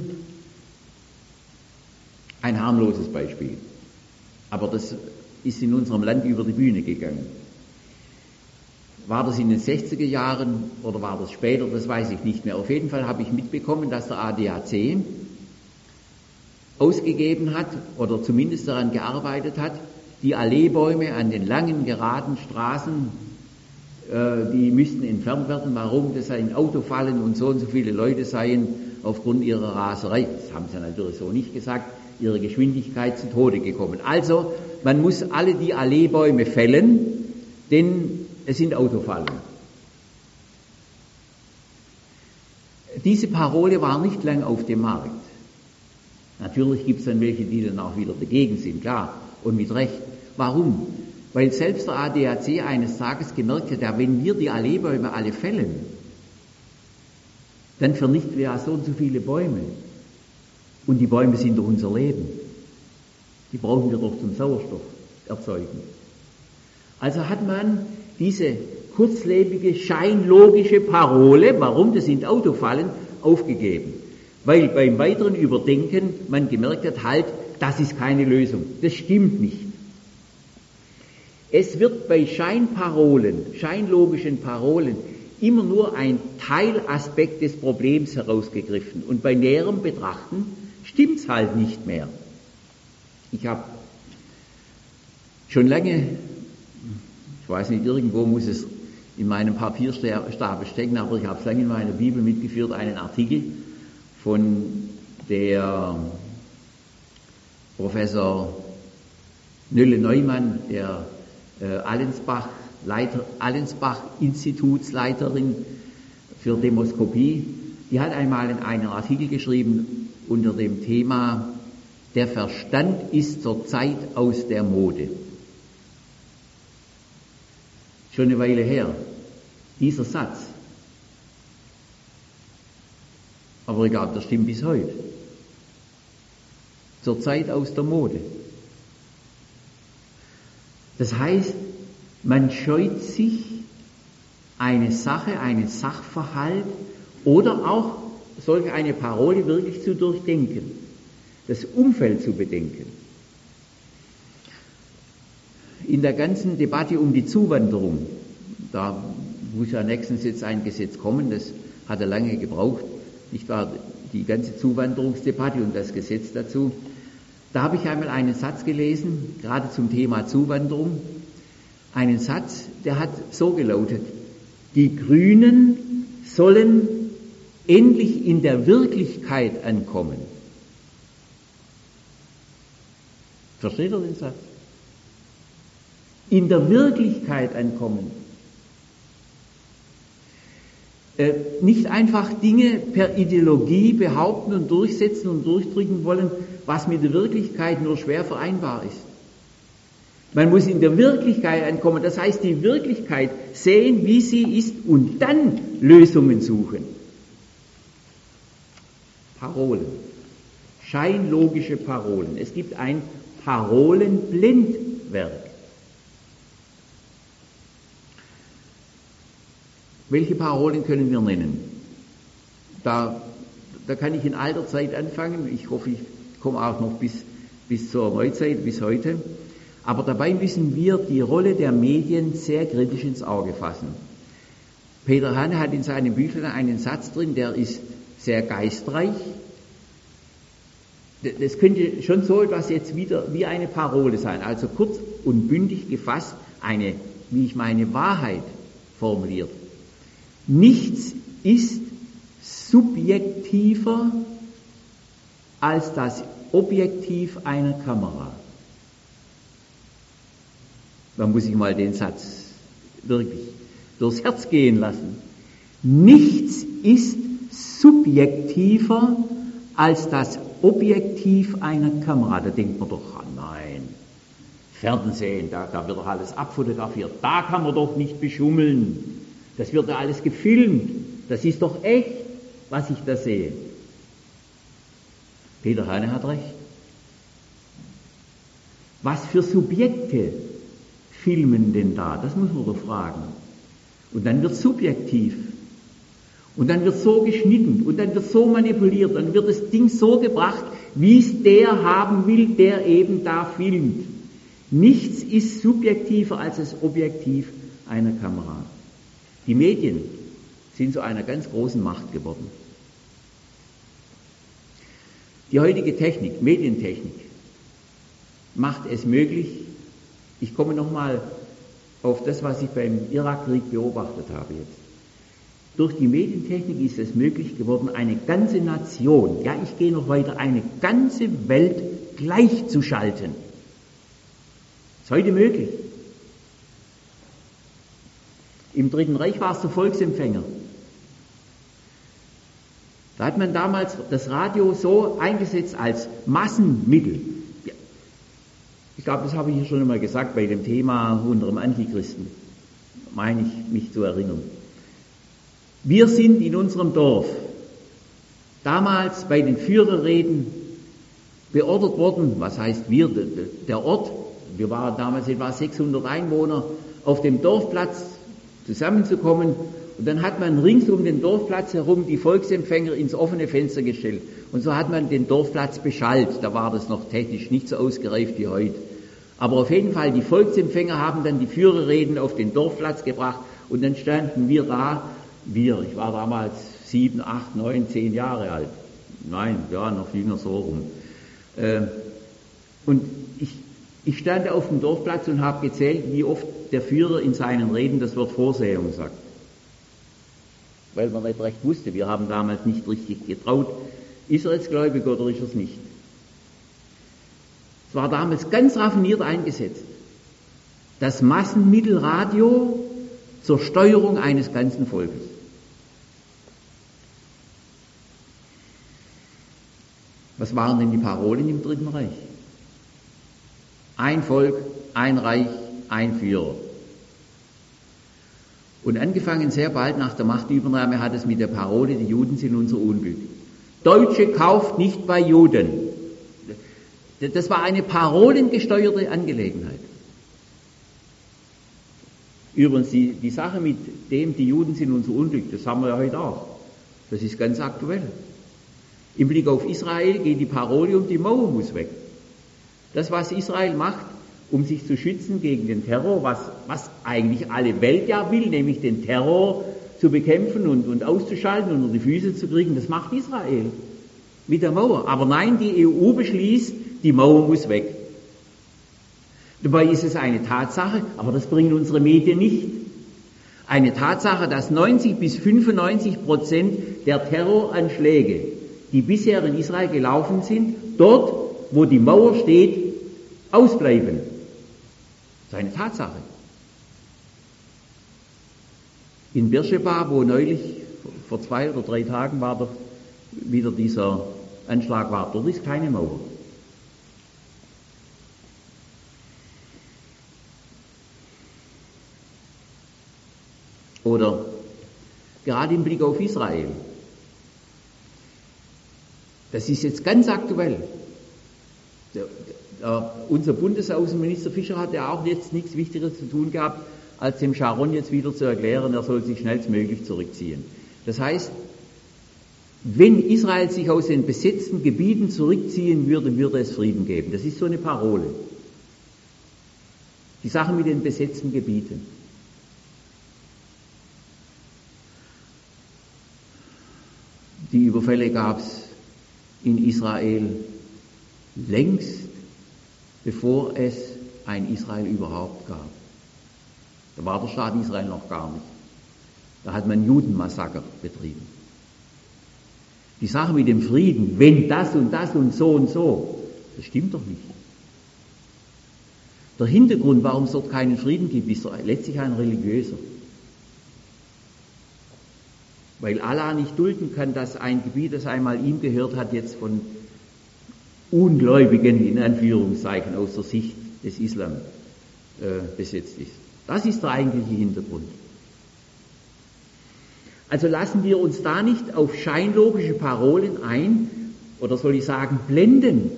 Speaker 1: ein harmloses Beispiel, aber das ist in unserem Land über die Bühne gegangen. War das in den 60er Jahren oder war das später, das weiß ich nicht mehr. Auf jeden Fall habe ich mitbekommen, dass der ADAC ausgegeben hat oder zumindest daran gearbeitet hat, die Alleebäume an den langen, geraden Straßen, die müssten entfernt werden. Warum? Das seien Autofallen und so viele Leute seien aufgrund ihrer Raserei, das haben sie natürlich so nicht gesagt, ihrer Geschwindigkeit zu Tode gekommen. Also, man muss alle die Alleebäume fällen, denn es sind Autofallen. Diese Parole war nicht lang auf dem Markt. Natürlich gibt es dann welche, die dann auch wieder dagegen sind, klar, und mit Recht. Warum? Weil selbst der ADAC eines Tages gemerkt hat, ja, wenn wir die Alleebäume alle fällen, dann vernichten wir ja so und so viele Bäume. Und die Bäume sind doch unser Leben. Die brauchen wir doch zum Sauerstoff erzeugen. Also hat man diese kurzlebige, scheinlogische Parole, warum, das sind Autofallen, aufgegeben. Weil beim weiteren Überdenken man gemerkt hat, halt, das ist keine Lösung. Das stimmt nicht. Es wird bei Scheinparolen, scheinlogischen Parolen, immer nur ein Teilaspekt des Problems herausgegriffen. Und bei näherem Betrachten stimmt's halt nicht mehr. Ich habe schon lange, ich weiß nicht, irgendwo muss es in meinem Papierstapel stecken, aber ich habe es lange in meiner Bibel mitgeführt, einen Artikel von der Professor Nölle-Neumann, der Allensbach-Institutsleiterin für Demoskopie, die hat einmal in einem Artikel geschrieben unter dem Thema "Der Verstand ist zurzeit aus der Mode". Schon eine Weile her, dieser Satz. Aber ich glaube, das stimmt bis heute. Zurzeit aus der Mode. Das heißt, man scheut sich, eine Sache, einen Sachverhalt oder auch solch eine Parole wirklich zu durchdenken, das Umfeld zu bedenken. In der ganzen Debatte um die Zuwanderung, da muss ja nächstens jetzt ein Gesetz kommen, das hat er lange gebraucht, nicht wahr, die ganze Zuwanderungsdebatte und das Gesetz dazu, Da habe ich einmal einen Satz gelesen, gerade zum Thema Zuwanderung. Einen Satz, der hat so gelautet: Die Grünen sollen endlich in der Wirklichkeit ankommen. Versteht ihr den Satz? In der Wirklichkeit ankommen. Nicht einfach Dinge per Ideologie behaupten und durchsetzen und durchdrücken wollen, was mit der Wirklichkeit nur schwer vereinbar ist. Man muss in der Wirklichkeit ankommen, das heißt die Wirklichkeit sehen, wie sie ist und dann Lösungen suchen. Parolen, scheinlogische Parolen. Es gibt ein Parolenblendwerk. Welche Parolen können wir nennen? Da kann ich in alter Zeit anfangen. Ich hoffe, ich komme auch noch bis zur Neuzeit, bis heute. Aber dabei müssen wir die Rolle der Medien sehr kritisch ins Auge fassen. Peter Hahne hat in seinem Büchlein einen Satz drin, der ist sehr geistreich. Das könnte schon so etwas jetzt wieder wie eine Parole sein, also kurz und bündig gefasst, eine, wie ich meine, Wahrheit formuliert. Nichts ist subjektiver als das Objektiv einer Kamera. Man muss sich mal den Satz wirklich durchs Herz gehen lassen. Nichts ist subjektiver als das Objektiv einer Kamera. Da denkt man doch, nein, Fernsehen, da wird doch alles abfotografiert, da kann man doch nicht beschummeln. Das wird ja alles gefilmt. Das ist doch echt, was ich da sehe. Peter Hahne hat recht. Was für Subjekte filmen denn da? Das muss man doch fragen. Und dann wird subjektiv. Und dann wird so geschnitten. Und dann wird so manipuliert. Dann wird das Ding so gebracht, wie es der haben will, der eben da filmt. Nichts ist subjektiver als das Objektiv einer Kamera. Die Medien sind zu einer ganz großen Macht geworden. Die heutige Technik, Medientechnik, macht es möglich, ich komme nochmal auf das, was ich beim Irakkrieg beobachtet habe jetzt. Durch die Medientechnik ist es möglich geworden, eine ganze Nation, ja, ich gehe noch weiter, eine ganze Welt gleichzuschalten. Ist heute möglich. Im Dritten Reich war es der Volksempfänger. Da hat man damals das Radio so eingesetzt als Massenmittel. Ja. Ich glaube, das habe ich hier schon einmal gesagt bei dem Thema unter dem Antichristen. Meine ich, mich zu erinnern. Wir sind in unserem Dorf damals bei den Führerreden beordert worden, was heißt wir, der Ort, wir waren damals etwa 600 Einwohner, auf dem Dorfplatz zusammenzukommen, und dann hat man rings um den Dorfplatz herum die Volksempfänger ins offene Fenster gestellt, und so hat man den Dorfplatz beschallt. Da war das noch technisch nicht so ausgereift wie heute, aber auf jeden Fall die Volksempfänger haben dann die Führerreden auf den Dorfplatz gebracht, und dann standen wir da, ich war damals 7, 8, 9, 10 Jahre alt, nein, ja, noch jünger so rum, und ich stand auf dem Dorfplatz und habe gezählt, wie oft der Führer in seinen Reden das Wort Vorsehung sagt. Weil man nicht recht wusste, wir haben damals nicht richtig getraut, ist er jetzt gläubig oder ist er es nicht. Es war damals ganz raffiniert eingesetzt. Das Massenmittel Radio zur Steuerung eines ganzen Volkes. Was waren denn die Parolen im Dritten Reich? Ein Volk, ein Reich, ein Führer. Und angefangen sehr bald nach der Machtübernahme hat es mit der Parole, die Juden sind unser Unglück. Deutsche kauft nicht bei Juden. Das war eine parolengesteuerte Angelegenheit. Übrigens, die Sache mit dem, die Juden sind unser Unglück, das haben wir ja heute auch. Das ist ganz aktuell. Im Blick auf Israel geht die Parole um die Mauer muss weg. Das, was Israel macht, um sich zu schützen gegen den Terror, was eigentlich alle Welt ja will, nämlich den Terror zu bekämpfen und auszuschalten und unter die Füße zu kriegen, das macht Israel mit der Mauer. Aber nein, die EU beschließt, Die Mauer muss weg. Dabei ist es eine Tatsache, aber das bringen unsere Medien nicht. Eine Tatsache, dass 90-95% der Terroranschläge, die bisher in Israel gelaufen sind, dort, wo die Mauer steht, ausbleiben. Das ist eine Tatsache. In Beersheba, wo neulich vor 2 oder 3 Tagen war doch wieder dieser Anschlag war, dort ist keine Mauer. Oder gerade im Blick auf Israel. Das ist jetzt ganz aktuell. Unser Bundesaußenminister Fischer hat ja auch jetzt nichts Wichtigeres zu tun gehabt, als dem Sharon jetzt wieder zu erklären, er soll sich schnellstmöglich zurückziehen. Das heißt, wenn Israel sich aus den besetzten Gebieten zurückziehen würde, würde es Frieden geben. Das ist so eine Parole. Die Sache mit den besetzten Gebieten. Die Überfälle gab es in Israel längst, bevor es ein Israel überhaupt gab. Da war der Staat Israel noch gar nicht. Da hat man Judenmassaker betrieben. Die Sache mit dem Frieden, wenn das und so, das stimmt doch nicht. Der Hintergrund, warum es dort keinen Frieden gibt, ist letztlich ein religiöser. Weil Allah nicht dulden kann, dass ein Gebiet, das einmal ihm gehört hat, jetzt von Ungläubigen, in Anführungszeichen, aus der Sicht des Islam besetzt ist. Das ist der eigentliche Hintergrund. Also lassen wir uns da nicht auf scheinlogische Parolen ein, oder soll ich sagen, blenden.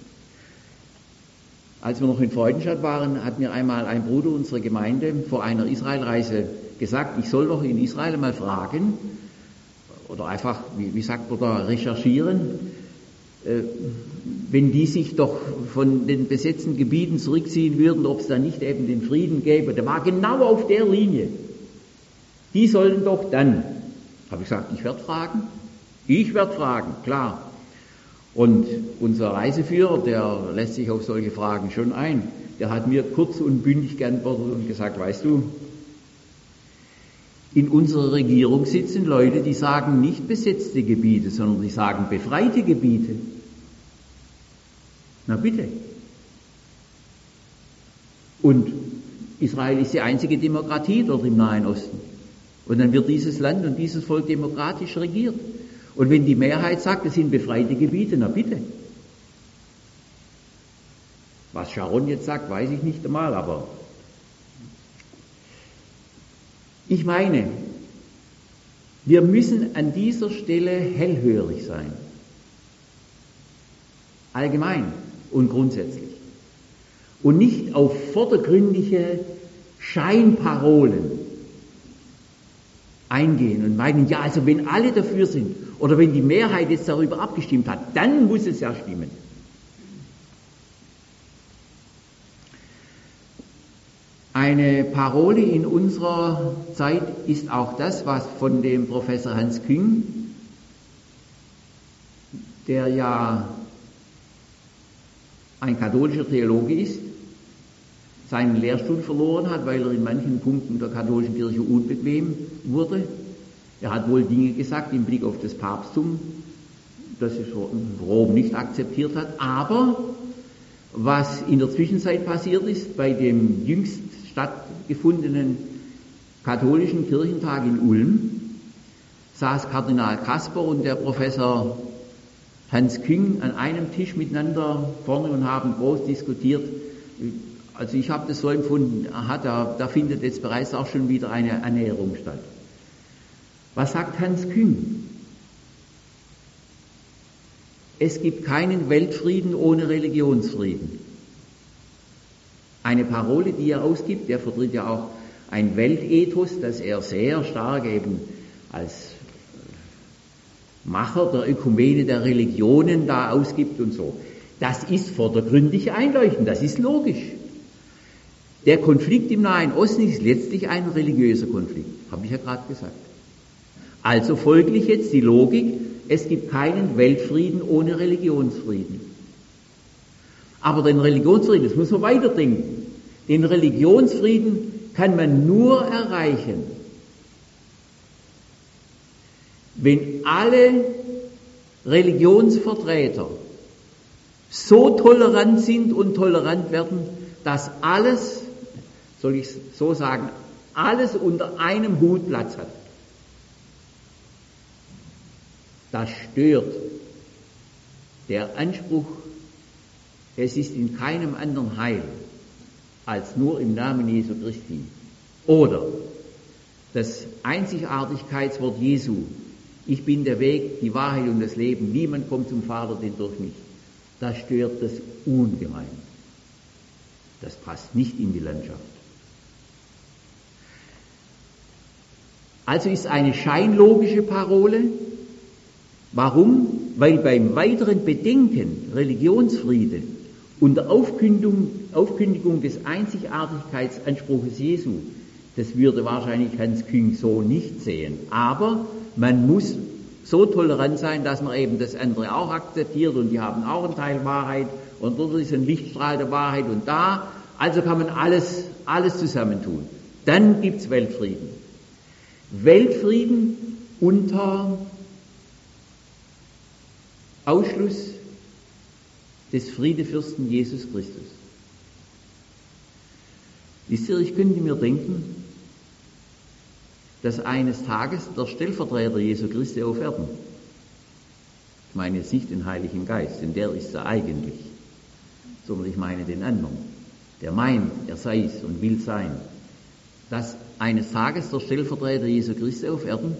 Speaker 1: Als wir noch in Freudenstadt waren, hat mir einmal ein Bruder unserer Gemeinde vor einer Israelreise gesagt, ich soll doch in Israel mal fragen, oder einfach, wie sagt man da, recherchieren, wenn die sich doch von den besetzten Gebieten zurückziehen würden, ob es da nicht eben den Frieden gäbe. Der war genau auf der Linie. Die sollen doch dann, habe ich gesagt, ich werde fragen, klar. Und unser Reiseführer, der lässt sich auf solche Fragen schon ein, der hat mir kurz und bündig geantwortet und gesagt, weißt du, in unserer Regierung sitzen Leute, die sagen nicht besetzte Gebiete, sondern die sagen befreite Gebiete. Na bitte. Und Israel ist die einzige Demokratie dort im Nahen Osten. Und dann wird dieses Land und dieses Volk demokratisch regiert. Und wenn die Mehrheit sagt, es sind befreite Gebiete, na bitte. Was Sharon jetzt sagt, weiß ich nicht einmal, aber ich meine, wir müssen an dieser Stelle hellhörig sein. Allgemein und grundsätzlich. Und nicht auf vordergründige Scheinparolen eingehen und meinen, ja, also wenn alle dafür sind oder wenn die Mehrheit jetzt darüber abgestimmt hat, dann muss es ja stimmen. Eine Parole in unserer Zeit ist auch das, was von dem Professor Hans Küng, der ja ein katholischer Theologe ist, seinen Lehrstuhl verloren hat, weil er in manchen Punkten der katholischen Kirche unbequem wurde. Er hat wohl Dinge gesagt im Blick auf das Papsttum, das es Rom nicht akzeptiert hat, aber was in der Zwischenzeit passiert ist, bei dem jüngst stattgefundenen katholischen Kirchentag in Ulm, saß Kardinal Kasper und der Professor Hans Küng an einem Tisch miteinander vorne und haben groß diskutiert. Also ich habe das so empfunden, da findet jetzt bereits auch schon wieder eine Annäherung statt. Was sagt Hans Küng? Es gibt keinen Weltfrieden ohne Religionsfrieden. Eine Parole, die er ausgibt, der vertritt ja auch ein Weltethos, das er sehr stark eben als Macher der Ökumene der Religionen da ausgibt und so. Das ist vordergründig einleuchtend, das ist logisch. Der Konflikt im Nahen Osten ist letztlich ein religiöser Konflikt, habe ich ja gerade gesagt. Also folglich jetzt die Logik, es gibt keinen Weltfrieden ohne Religionsfrieden. Aber den Religionsfrieden, das muss man weiterdenken, den Religionsfrieden kann man nur erreichen, wenn alle Religionsvertreter so tolerant sind und tolerant werden, dass alles, soll ich so sagen, alles unter einem Hut Platz hat. Das stört der Anspruch, es ist in keinem anderen Heil als nur im Namen Jesu Christi. Oder das Einzigartigkeitswort Jesu, ich bin der Weg, die Wahrheit und das Leben, niemand kommt zum Vater denn durch mich. Das stört das ungemein. Das passt nicht in die Landschaft. Also ist eine scheinlogische Parole. Warum? Weil beim weiteren Bedenken Religionsfriede und der Aufkündigung des Einzigartigkeitsanspruches Jesu, das würde wahrscheinlich Hans Küng so nicht sehen. Aber man muss so tolerant sein, dass man eben das andere auch akzeptiert und die haben auch einen Teil Wahrheit und dort ist ein Lichtstrahl der Wahrheit und da, also kann man alles zusammentun. Dann gibt's Weltfrieden. Weltfrieden unter Ausschluss des Friedefürsten Jesus Christus. Wisst ihr, ich könnte mir denken, dass eines Tages der Stellvertreter Jesu Christi auf Erden, ich meine jetzt nicht den Heiligen Geist, denn der ist er eigentlich, sondern ich meine den anderen, der meint, er sei es und will sein, dass eines Tages der Stellvertreter Jesu Christi auf Erden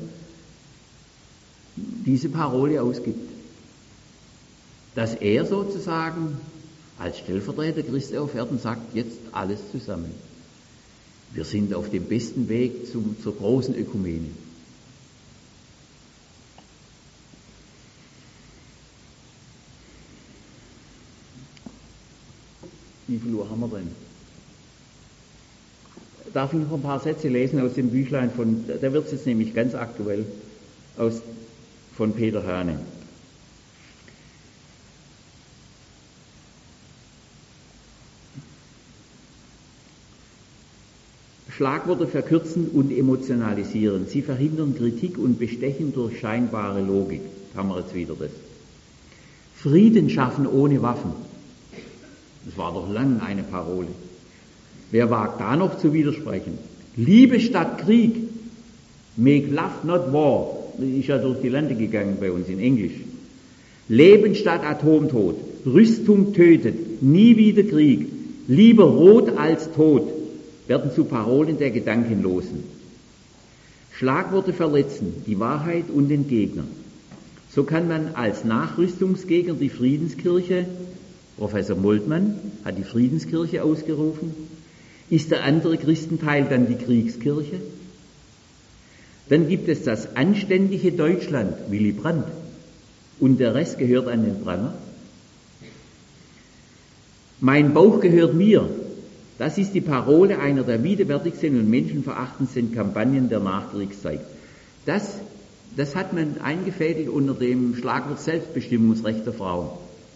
Speaker 1: diese Parole ausgibt. Dass er sozusagen als Stellvertreter Christi auf Erden sagt, jetzt alles zusammen. Wir sind auf dem besten Weg zur großen Ökumene. Wie viel Uhr haben wir denn? Darf ich noch ein paar Sätze lesen aus dem Büchlein da wird es jetzt nämlich ganz aktuell, von Peter Hane. Schlagworte verkürzen und emotionalisieren. Sie verhindern Kritik und bestechen durch scheinbare Logik. Haben wir jetzt wieder das. Frieden schaffen ohne Waffen. Das war doch lang eine Parole. Wer wagt da noch zu widersprechen? Liebe statt Krieg. Make love not war. Das ist ja durch die Lande gegangen bei uns in Englisch. Leben statt Atomtod. Rüstung tötet. Nie wieder Krieg. Lieber Rot als Tod. Werden zu Parolen der Gedankenlosen. Schlagworte verletzen die Wahrheit und den Gegner. So kann man als Nachrüstungsgegner die Friedenskirche, Professor Moltmann hat die Friedenskirche ausgerufen, ist der andere Christenteil dann die Kriegskirche? Dann gibt es das anständige Deutschland, Willy Brandt, und der Rest gehört an den Pranger. Mein Bauch gehört mir. Das ist die Parole einer der widerwärtigsten und menschenverachtendsten Kampagnen der Nachkriegszeit. Das hat man eingefädelt unter dem Schlagwort Selbstbestimmungsrecht der Frau.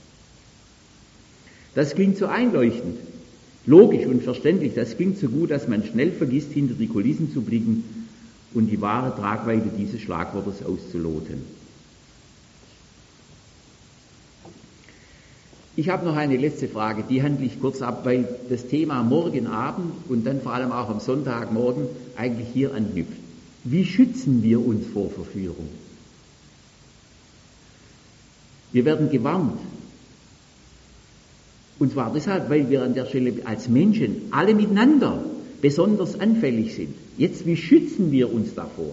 Speaker 1: Das klingt so einleuchtend, logisch und verständlich, das klingt so gut, dass man schnell vergisst, hinter die Kulissen zu blicken und die wahre Tragweite dieses Schlagwortes auszuloten. Ich habe noch eine letzte Frage, die handle ich kurz ab, weil das Thema morgen Abend und dann vor allem auch am Sonntagmorgen eigentlich hier anknüpft. Wie schützen wir uns vor Verführung? Wir werden gewarnt. Und zwar deshalb, weil wir an der Stelle als Menschen alle miteinander besonders anfällig sind. Jetzt, wie schützen wir uns davor?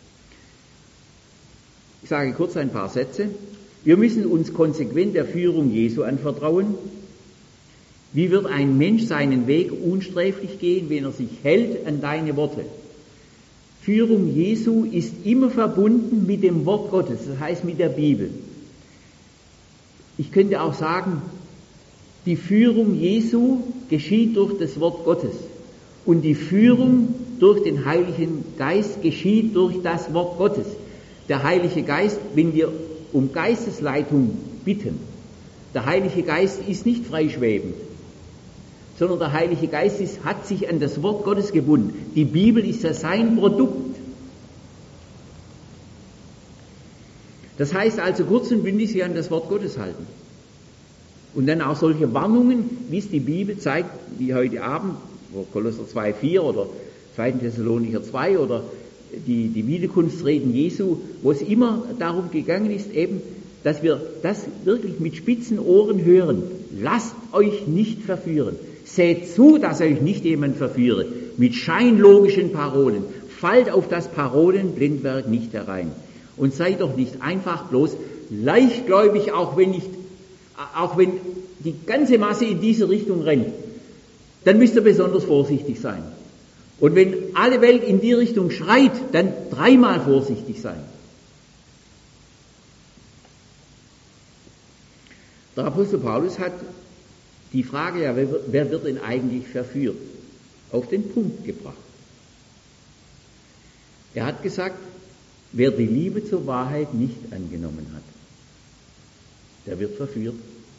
Speaker 1: Ich sage kurz ein paar Sätze. Wir müssen uns konsequent der Führung Jesu anvertrauen. Wie wird ein Mensch seinen Weg unsträflich gehen, wenn er sich hält an deine Worte? Führung Jesu ist immer verbunden mit dem Wort Gottes, das heißt mit der Bibel. Ich könnte auch sagen, die Führung Jesu geschieht durch das Wort Gottes und die Führung durch den Heiligen Geist geschieht durch das Wort Gottes. Der Heilige Geist, wenn wir um Geistesleitung bitten, Der Heilige Geist ist nicht freischwebend, sondern der Heilige Geist hat sich an das Wort Gottes gebunden. Die Bibel ist ja sein Produkt. Das heißt also kurz und bündig sich an das Wort Gottes halten. Und dann auch solche Warnungen, wie es die Bibel zeigt, wie heute Abend, Kolosser 2,4 oder 2. Thessalonicher 2 oder die Wiederkunftsreden Jesu, wo es immer darum gegangen ist, eben, dass wir das wirklich mit spitzen Ohren hören. Lasst euch nicht verführen. Seht zu, dass euch nicht jemand verführe. Mit scheinlogischen Parolen. Fallt auf das Parolenblindwerk nicht herein. Und seid doch nicht einfach bloß leichtgläubig, auch wenn die ganze Masse in diese Richtung rennt. Dann müsst ihr besonders vorsichtig sein. Und wenn alle Welt in die Richtung schreit, dann 3-mal vorsichtig sein. Der Apostel Paulus hat die Frage, ja, wer wird denn eigentlich verführt, auf den Punkt gebracht. Er hat gesagt, wer die Liebe zur Wahrheit nicht angenommen hat, der wird verführt.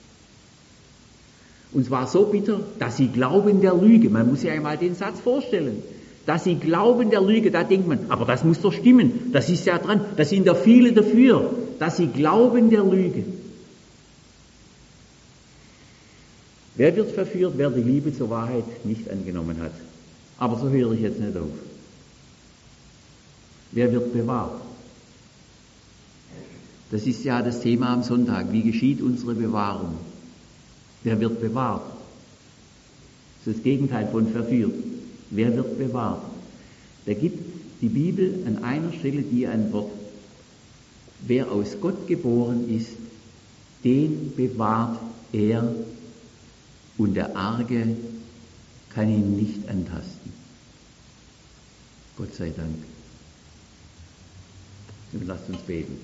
Speaker 1: Und zwar so bitter, dass sie glauben der Lüge. Man muss sich einmal den Satz vorstellen. Dass sie glauben der Lüge, da denkt man, aber das muss doch stimmen, das ist ja dran, da sind ja viele dafür, dass sie glauben der Lüge. Wer wird verführt, wer die Liebe zur Wahrheit nicht angenommen hat? Aber so höre ich jetzt nicht auf. Wer wird bewahrt? Das ist ja das Thema am Sonntag. Wie geschieht unsere Bewahrung? Wer wird bewahrt? Das ist das Gegenteil von verführt. Wer wird bewahrt? Da gibt die Bibel an einer Stelle die Antwort: Wer aus Gott geboren ist, den bewahrt er, und der Arge kann ihn nicht antasten. Gott sei Dank. Und lasst uns beten.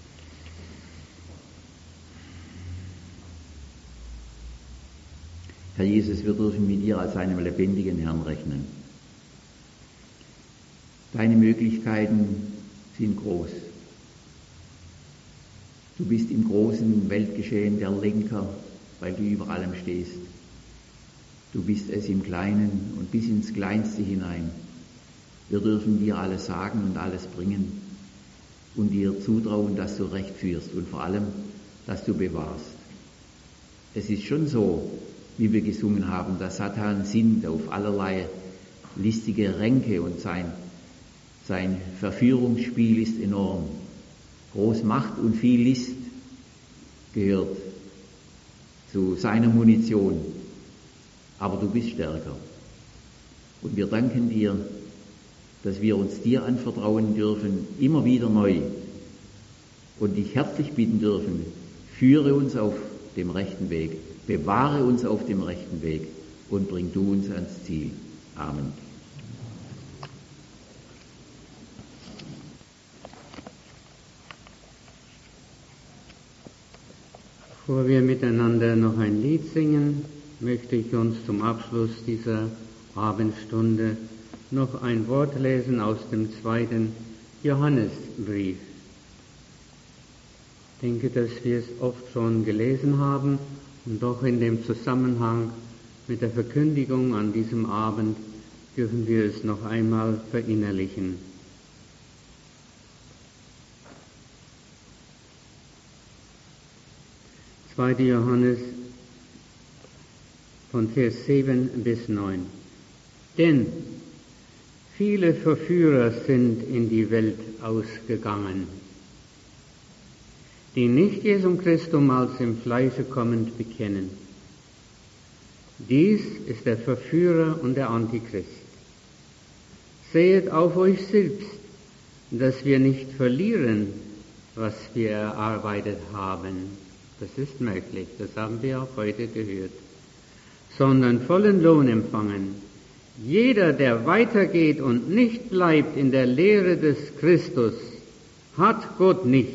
Speaker 1: Herr Jesus, wir dürfen mit dir als einem lebendigen Herrn rechnen. Deine Möglichkeiten sind groß. Du bist im großen Weltgeschehen der Lenker, weil du über allem stehst. Du bist es im Kleinen und bis ins Kleinste hinein. Wir dürfen dir alles sagen und alles bringen und dir zutrauen, dass du Recht führst und vor allem, dass du bewahrst. Es ist schon so, wie wir gesungen haben, dass Satan sinnt auf allerlei listige Ränke und sein Verführungsspiel ist enorm. Groß Macht und viel List gehört zu seiner Munition. Aber du bist stärker. Und wir danken dir, dass wir uns dir anvertrauen dürfen, immer wieder neu. Und dich herzlich bitten dürfen, führe uns auf dem rechten Weg, bewahre uns auf dem rechten Weg und bring du uns ans Ziel. Amen.
Speaker 2: Bevor wir miteinander noch ein Lied singen, möchte ich uns zum Abschluss dieser Abendstunde noch ein Wort lesen aus dem 2. Johannesbrief. Ich denke, dass wir es oft schon gelesen haben und doch in dem Zusammenhang mit der Verkündigung an diesem Abend dürfen wir es noch einmal verinnerlichen. Zweiter Johannes von Vers 7 bis 9. Denn viele Verführer sind in die Welt ausgegangen, die nicht Jesum Christum als im Fleische kommend bekennen. Dies ist der Verführer und der Antichrist. Sehet auf euch selbst, dass wir nicht verlieren, was wir erarbeitet haben. Das ist möglich, das haben wir auch heute gehört. Sondern vollen Lohn empfangen. Jeder, der weitergeht und nicht bleibt in der Lehre des Christus, hat Gott nicht.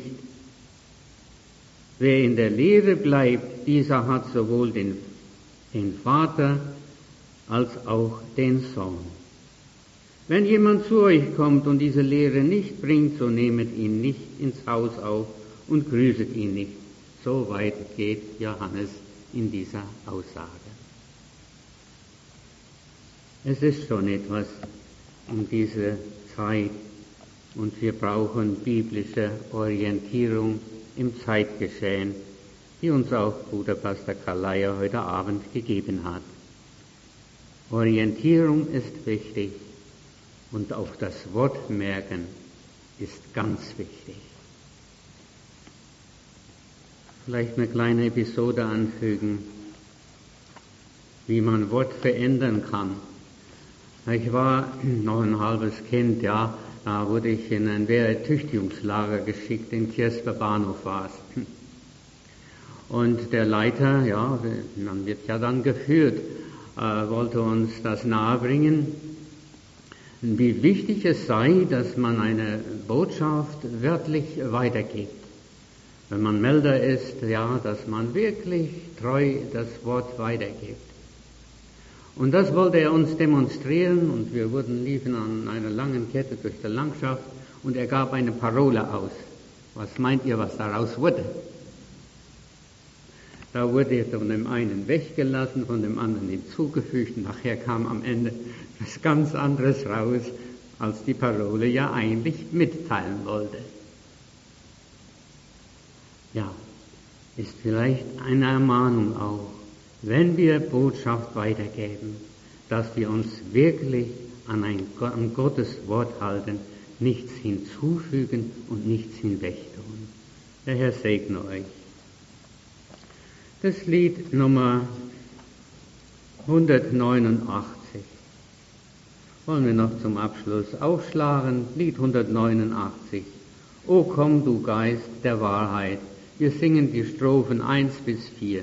Speaker 2: Wer in der Lehre bleibt, dieser hat sowohl den Vater als auch den Sohn. Wenn jemand zu euch kommt und diese Lehre nicht bringt, so nehmet ihn nicht ins Haus auf und grüßet ihn nicht, So weit geht Johannes in dieser Aussage. Es ist schon etwas in dieser Zeit und wir brauchen biblische Orientierung im Zeitgeschehen, die uns auch Bruder Pastor Karl Leier heute Abend gegeben hat. Orientierung ist wichtig und auch das Wort merken ist ganz wichtig. Vielleicht eine kleine Episode anfügen, wie man Wort verändern kann. Ich war noch ein halbes Kind, ja, da wurde ich in ein Wehrertüchtigungslager geschickt, in Kirsper Bahnhof war es. Und der Leiter, ja, man wird ja dann geführt, wollte uns das nahebringen, wie wichtig es sei, dass man eine Botschaft wörtlich weitergibt. Wenn man Melder ist, ja, dass man wirklich treu das Wort weitergibt. Und das wollte er uns demonstrieren und wir liefen an einer langen Kette durch die Landschaft und er gab eine Parole aus. Was meint ihr, was daraus wurde? Da wurde von dem einen weggelassen, von dem anderen hinzugefügt und nachher kam am Ende was ganz anderes raus, als die Parole ja eigentlich mitteilen wollte. Ja, ist vielleicht eine Ermahnung auch, wenn wir Botschaft weitergeben, dass wir uns wirklich an Gottes Wort halten, nichts hinzufügen und nichts hinwegtun. Der Herr segne euch. Das Lied Nummer 189 wollen wir noch zum Abschluss aufschlagen. Lied 189. O komm, du Geist der Wahrheit. Wir singen die Strophen 1 bis 4.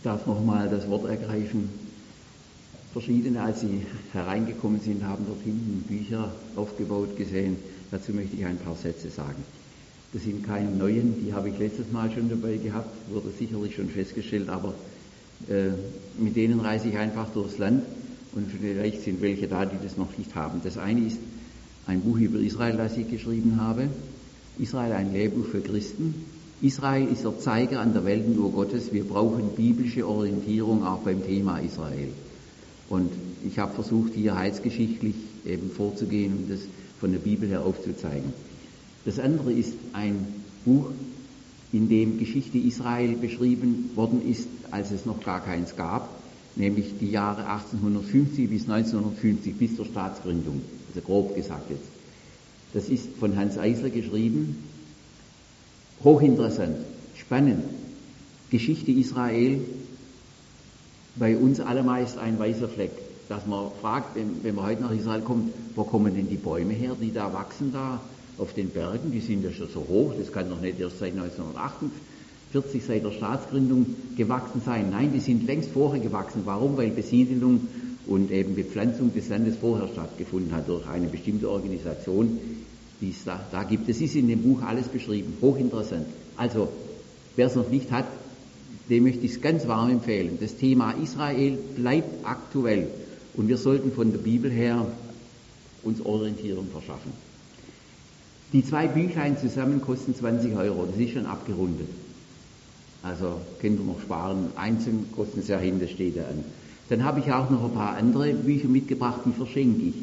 Speaker 1: darf nochmal das Wort ergreifen. Verschiedene, als sie hereingekommen sind, haben dort hinten Bücher aufgebaut gesehen. Dazu möchte ich ein paar Sätze sagen. Das sind keine neuen, die habe ich letztes Mal schon dabei gehabt, wurde sicherlich schon festgestellt, aber mit denen reise ich einfach durchs Land und vielleicht sind welche da, die das noch nicht haben. Das eine ist ein Buch über Israel, das ich geschrieben habe. Israel, ein Lehrbuch für Christen. Israel ist der Zeiger an der Weltenuhr Gottes. Wir brauchen biblische Orientierung auch beim Thema Israel. Und ich habe versucht, hier heilsgeschichtlich eben vorzugehen und das von der Bibel her aufzuzeigen. Das andere ist ein Buch, in dem Geschichte Israel beschrieben worden ist, als es noch gar keins gab, nämlich die Jahre 1850 bis 1950, bis zur Staatsgründung, also grob gesagt jetzt. Das ist von Hans Eisler geschrieben, hochinteressant, spannend. Geschichte Israel, bei uns allermeist ein weißer Fleck, dass man fragt, wenn man heute nach Israel kommt, wo kommen denn die Bäume her, die da wachsen da auf den Bergen, die sind ja schon so hoch, das kann doch nicht erst seit 1948, seit der Staatsgründung gewachsen sein. Nein, die sind längst vorher gewachsen. Warum? Weil Besiedelung und eben Bepflanzung des Landes vorher stattgefunden hat durch eine bestimmte Organisation, die es da gibt. Das ist in dem Buch alles beschrieben, hochinteressant. Also, wer es noch nicht hat, dem möchte ich es ganz warm empfehlen. Das Thema Israel bleibt aktuell und wir sollten von der Bibel her uns Orientierung verschaffen. Die 2 Büchlein zusammen kosten 20 €, das ist schon abgerundet. Also könnt ihr noch sparen, einzeln kosten es ja hin, das steht da an. Dann habe ich auch noch ein paar andere Bücher mitgebracht, die verschenke ich.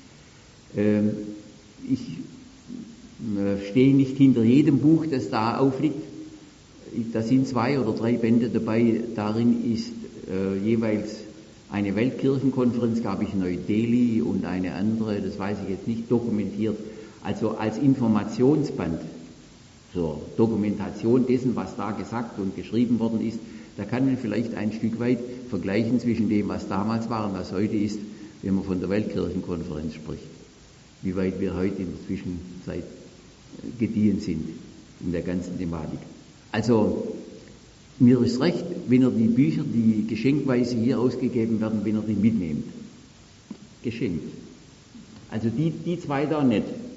Speaker 1: Ich stehe nicht hinter jedem Buch, das da aufliegt. Da sind 2 oder 3 Bände dabei, darin ist jeweils eine Weltkirchenkonferenz, glaube ich, Neu-Delhi und eine andere, das weiß ich jetzt nicht, dokumentiert. Also als Informationsband zur Dokumentation dessen, was da gesagt und geschrieben worden ist, da kann man vielleicht ein Stück weit vergleichen zwischen dem, was damals war und was heute ist, wenn man von der Weltkirchenkonferenz spricht. Wie weit wir heute in der Zwischenzeit gediehen sind in der ganzen Thematik. Also, mir ist recht, wenn ihr die Bücher, die geschenkweise hier ausgegeben werden, wenn ihr die mitnehmt. Geschenkt. Also die 2 da nicht.